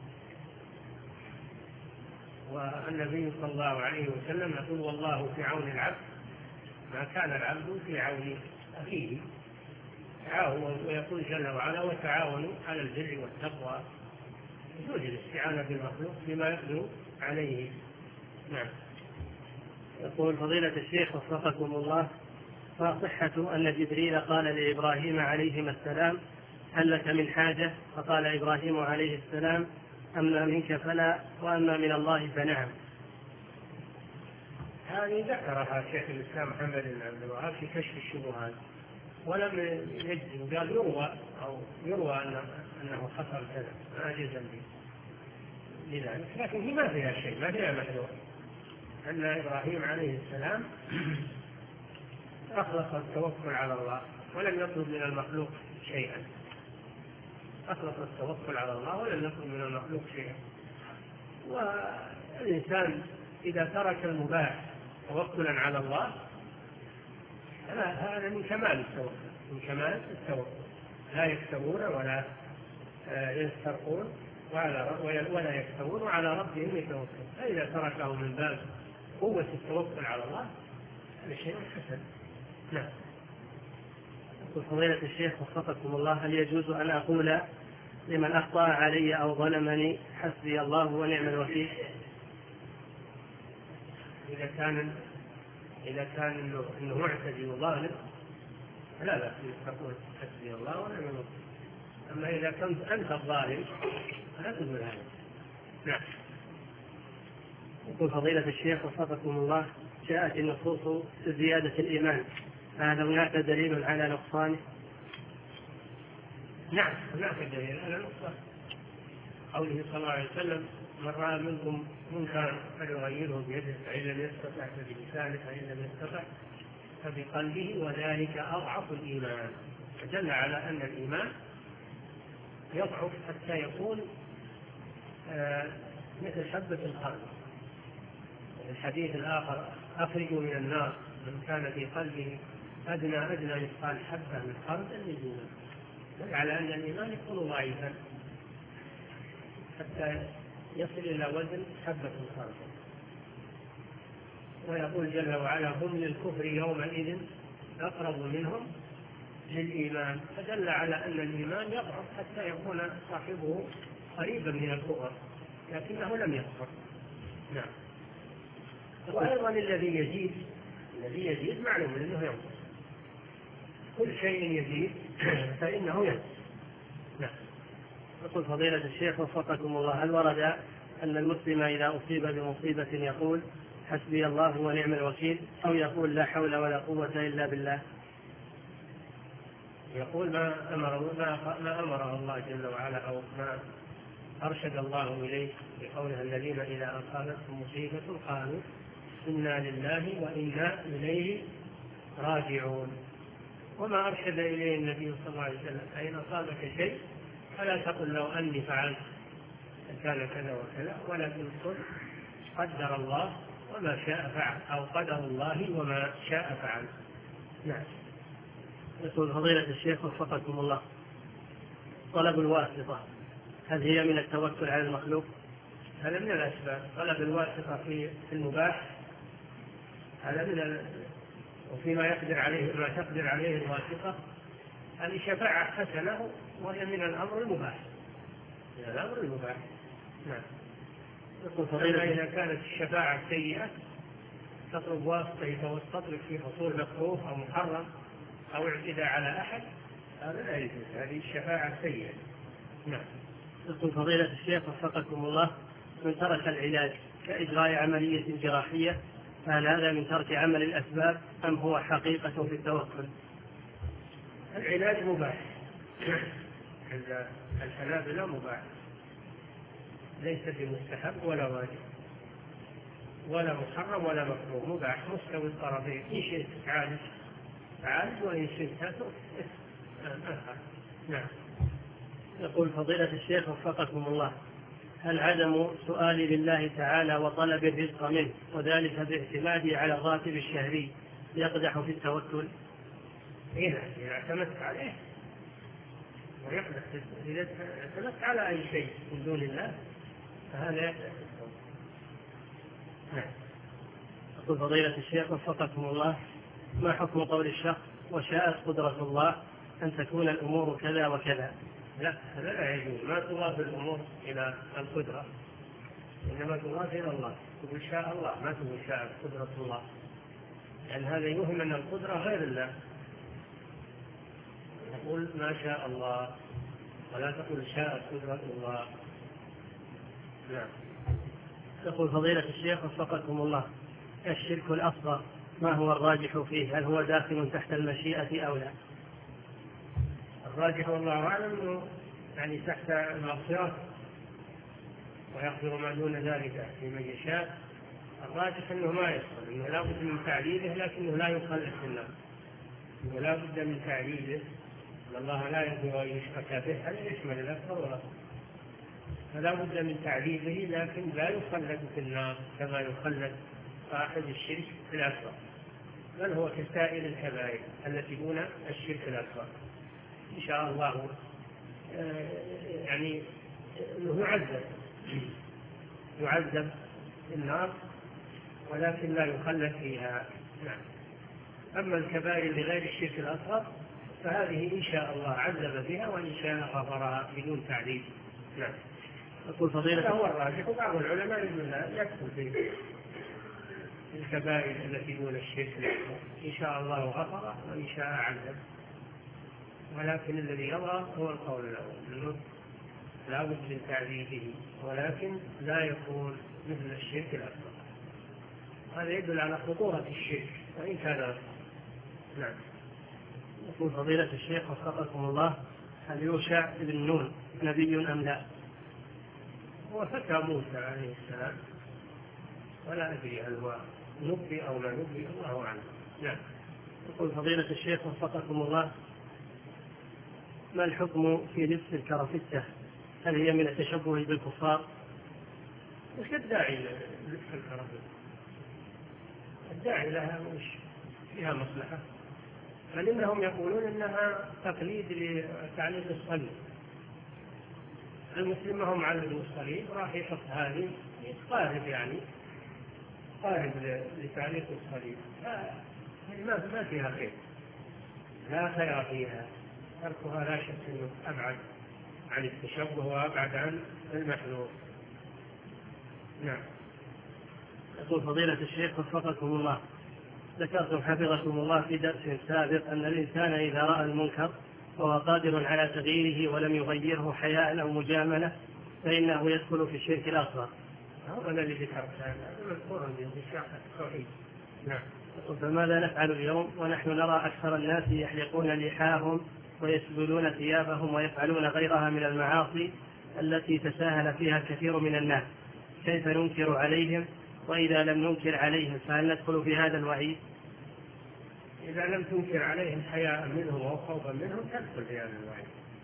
والنبي صلى الله عليه وسلم يقول والله في عون العبد ما كان العبد في عون أخيه. ويقول جل وعلا وتعاونوا على البر والتقوى. يجوز الاستعانة بالمخلوق بما يقدر عليه. نعم. يقول فضيلة الشيخ وفقكم الله، فصحة أن جبريل قال لإبراهيم عليهما السلام هل لك من حاجة؟ فقال إبراهيم عليه السلام أما منك فلا وأما من الله فنعم. هذه ذكرها شيخ الإسلام محمد بن عبد الوهاب في كشف الشبهات، ولم يجزم، قال يروى أنه حصل كذا، ما جزم به. لذلك، لكن هي ما فيها شيء، ما فيها محذور. أن إبراهيم عليه السلام أخلص التوكل على الله ولم يطلب من المخلوق شيئا، أخلص التوكل على الله ولم يطلب من المخلوق شيئا. والإنسان إذا ترك المباح توكلا على الله هذا من كمال التوكل، من كمال التوكل. لا يكتوون ولا يسترقون ولا يكتوون وعلى ربهم يتوكلون. فإذا تركه من باب قوة التوكل على الله هذا شيء حسن. نعم. يقول فضيلة الشيخ وفقكم الله: هل يجوز أن أقول لمن أخطأ علي أو ظلمني حسبي الله ونعم الوكيل؟ إذا كان إنه معتدي وظالم لا بأس تقول حسبي الله ونعم الوكيل. أما إذا كنت أنت الظالم فلا تقول هذا. نعم. يقول فضيلة الشيخ وفقكم الله: جاءت النصوص بزيادة الإيمان، فهل هناك دليل على نقصانه؟ نعم، هناك دليل على نقصانه. قوله صلى الله عليه وسلم: من رأى منكم منكرا فليغيره بيده، فإن لم يستطع فبلسانه، فإن لم يستطع فبقلبه، وذلك أضعف الإيمان. فدل على أن الإيمان يضعف حتى يكون مثل حبة الخردل. الحديث الآخر: أخرجوا من النار من كان في قلبه أدنى مثقال حبة من خردل من إيمان. دل على أن الإيمان يكون ضعيفا حتى يصل إلى وزن حبة الخردل. ويقول جل وعلا: هم للكفر يومئذ أقرب منهم للإيمان. فدل على أن الإيمان يضعف حتى يكون صاحبه قريبا من الكفر لكنه لم يكفر. نعم. وأيضا الذي يزيد معلوم أنه ينقص، كل شيء يزيد فإنه ينقص. نعم. يقول فضيلة الشيخ وفقكم الله: هل ورد أن المسلم إذا أصيب بمصيبة يقول حسبي الله ونعم الوكيل، أو يقول لا حول ولا قوة إلا بالله؟ يقول ما أمره الله جل وعلا أو ما أرشد الله إليه بقوله: الذين إذا أصابتهم مصيبة قالوا إنا لله وإنا إليه راجعون. وما أرشد إليه النبي صلى الله عليه وسلم: فإن أصابك شيء فلا تقل لو أني فعلت كان كذا وكذا، ولكن قل قدر الله وما شاء فعل، أو قدر الله وما شاء فعل. نعم. يقول فضيلة الشيخ وفقكم الله: طلب الواسطة هل هي من التوكل على المخلوق؟ هذا من الأسباب. طلب الواسطة في المباح هذا من وفيما ما تقدر عليه الواسطة هذه شفاعة حسنة، وهي من الأمر المباح. نعم. أما إذا كانت الشفاعة سيئة تطلب واسطة يتوسط لك في حصول مكروه أو محرم أو اعتداء على أحد، هذا لا يجوز، هذه الشفاعة سيئة. نعم. يقول فضيلة الشيخ وفقكم الله: من ترك العلاج كإجراء عملية جراحية فهل هذا من ترك عمل الأسباب أم هو حقيقة في التوكل؟ العلاج مباح عند الحنابلة، مباح، ليس بمستحب ولا واجب ولا محرم ولا مكروه، مباح مستوي الطرفين. إن شئت تعالج وإن شئت تترك. نعم. يقول فضيلة الشيخ وفقكم الله: هل عدم سؤالي لله تعالى وطلب الرزق منه وذلك باعتمادي على الراتب الشهري يقدح في التوكل؟ إذا اعتمدت عليه ويقدح، إذا اعتمدت على أي شيء من دون الله فهذا يقدح في التوكل. نعم. يقول فضيلة الشيخ وفقكم الله: ما حكم قول الشخص وشاءت قدرة الله أن تكون الأمور كذا وكذا؟ لا، هذا لا يجوز. ما تضاف الأمور إلى القدرة، إنما تضاف إلى الله. تقول شاء الله، ما تقول شاءت قدرة الله، لأن هذا يوهم أن القدرة غير الله. تقول ما شاء الله ولا تقول شاءت قدرة الله. نعم. يقول فضيلة الشيخ وفقكم الله: الشرك الأصغر ما هو الراجح فيه؟ هل هو داخل تحت المشيئة أو لا؟ الراجح والله أعلم أنه يعني تحت المعصية، ويغفر ما دون ذلك لمن يشاء. الراجح أنه ما يدخل، أنه لا بد من تعليله لكنه لا يخلد في النار، أنه لا بد من تعليله، أن الله لا يغفر أن يشرك به، هذا يشمل الأكبر والأصغر، فلا بد من تعليله لكن لا يخلد في النار كما يخلد صاحب الشرك الأكبر، بل هو كسائر الكبائر التي دون الشرك الأكبر. إن شاء الله يعني أنه يعذب في النار ولكن لا يخلد فيها. نعم. أما الكبائر لغير الشرك الأصغر فهذه إن شاء الله عذب بها وإن شاء غفرها بدون تعذيب. نعم. يقول فضيلة هو الراجح، وبعض العلماء يقول لا يدخل في الكبائر التي دون الشرك الأكبر، إن شاء الله غفر وإن شاء عذب، ولكن الذي يظهر هو القول الأول، لا بد من تعذيبه ولكن لا يكون مثل الشرك الأكبر. هذا يدل على خطورة الشرك وإن كان. نعم. يقول فضيلة الشيخ وفقكم الله، هل يوشع بن نون نبي أم لا؟ هو فتى موسى عليه السلام، ولا أدري هل هو نبي أو لا نبي، الله أعلم. نعم. يقول فضيلة الشيخ وفقكم الله، ما الحكم في لبس الكرافتة؟ هل هي من التشبه بالكفار؟ وش الداعي للبس الكرافتة؟ الداعي لها وش فيها مصلحة؟ بل إنهم يقولون إنها تقليد لتعليم الصليب، المسلم هم علموا الصليب راح يحط هذه قارب، يعني قارب لتعليق الصليب، ما فيها خير، لا خير فيها، تركها لا شك أنه أبعد عن التشبه وأبعد عن المحذور. نعم. يقول فضيلة الشيخ وفقكم الله، ذكرتم حفظكم الله في درس سابق أن الإنسان إذا رأى المنكر وهو قادر على تغييره ولم يغيره حياء أو مجاملة فإنه يدخل في الشرك الأصغر. هذا الذي ذكرت مذكور في شرح التوحيد. نعم. فماذا نفعل اليوم ونحن نرى أكثر الناس يحلقون لحاهم ويسبلون ثيابهم ويفعلون غيرها من المعاصي التي تساهل فيها الكثير من الناس؟ كيف ننكر عليهم؟ وإذا لم ننكر عليهم فهل ندخل في هذا الوعيد؟ إذا لم تنكر عليهم حياء منهم أو خوفا منهم تدخل في هذا الوعيد.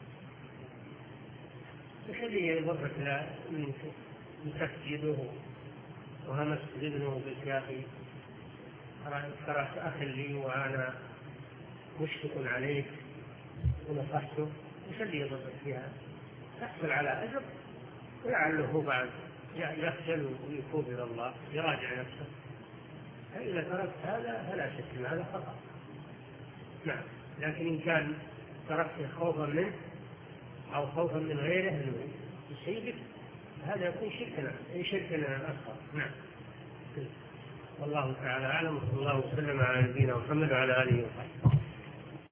وشذي يضرك تسجده وهمس ذنه بالكافي، ترى أخ لي وأنا مشفق عليك ونصحته، وشذي يضرك فيها، تحصل على أجر ولعله بعد يخجل ويتوب إلى الله يراجع نفسه. فإذا تركت هذا فلا شك أن هذا خطأ. نعم. لكن إن كان تركته خوفا منه أو خوفا من غيره أنه يصيبك هذا يكون شركنا أكبر. نعم. والله تعالى أعلم، وصلى الله وسلم على نبينا محمد وعلى آله وصحبه.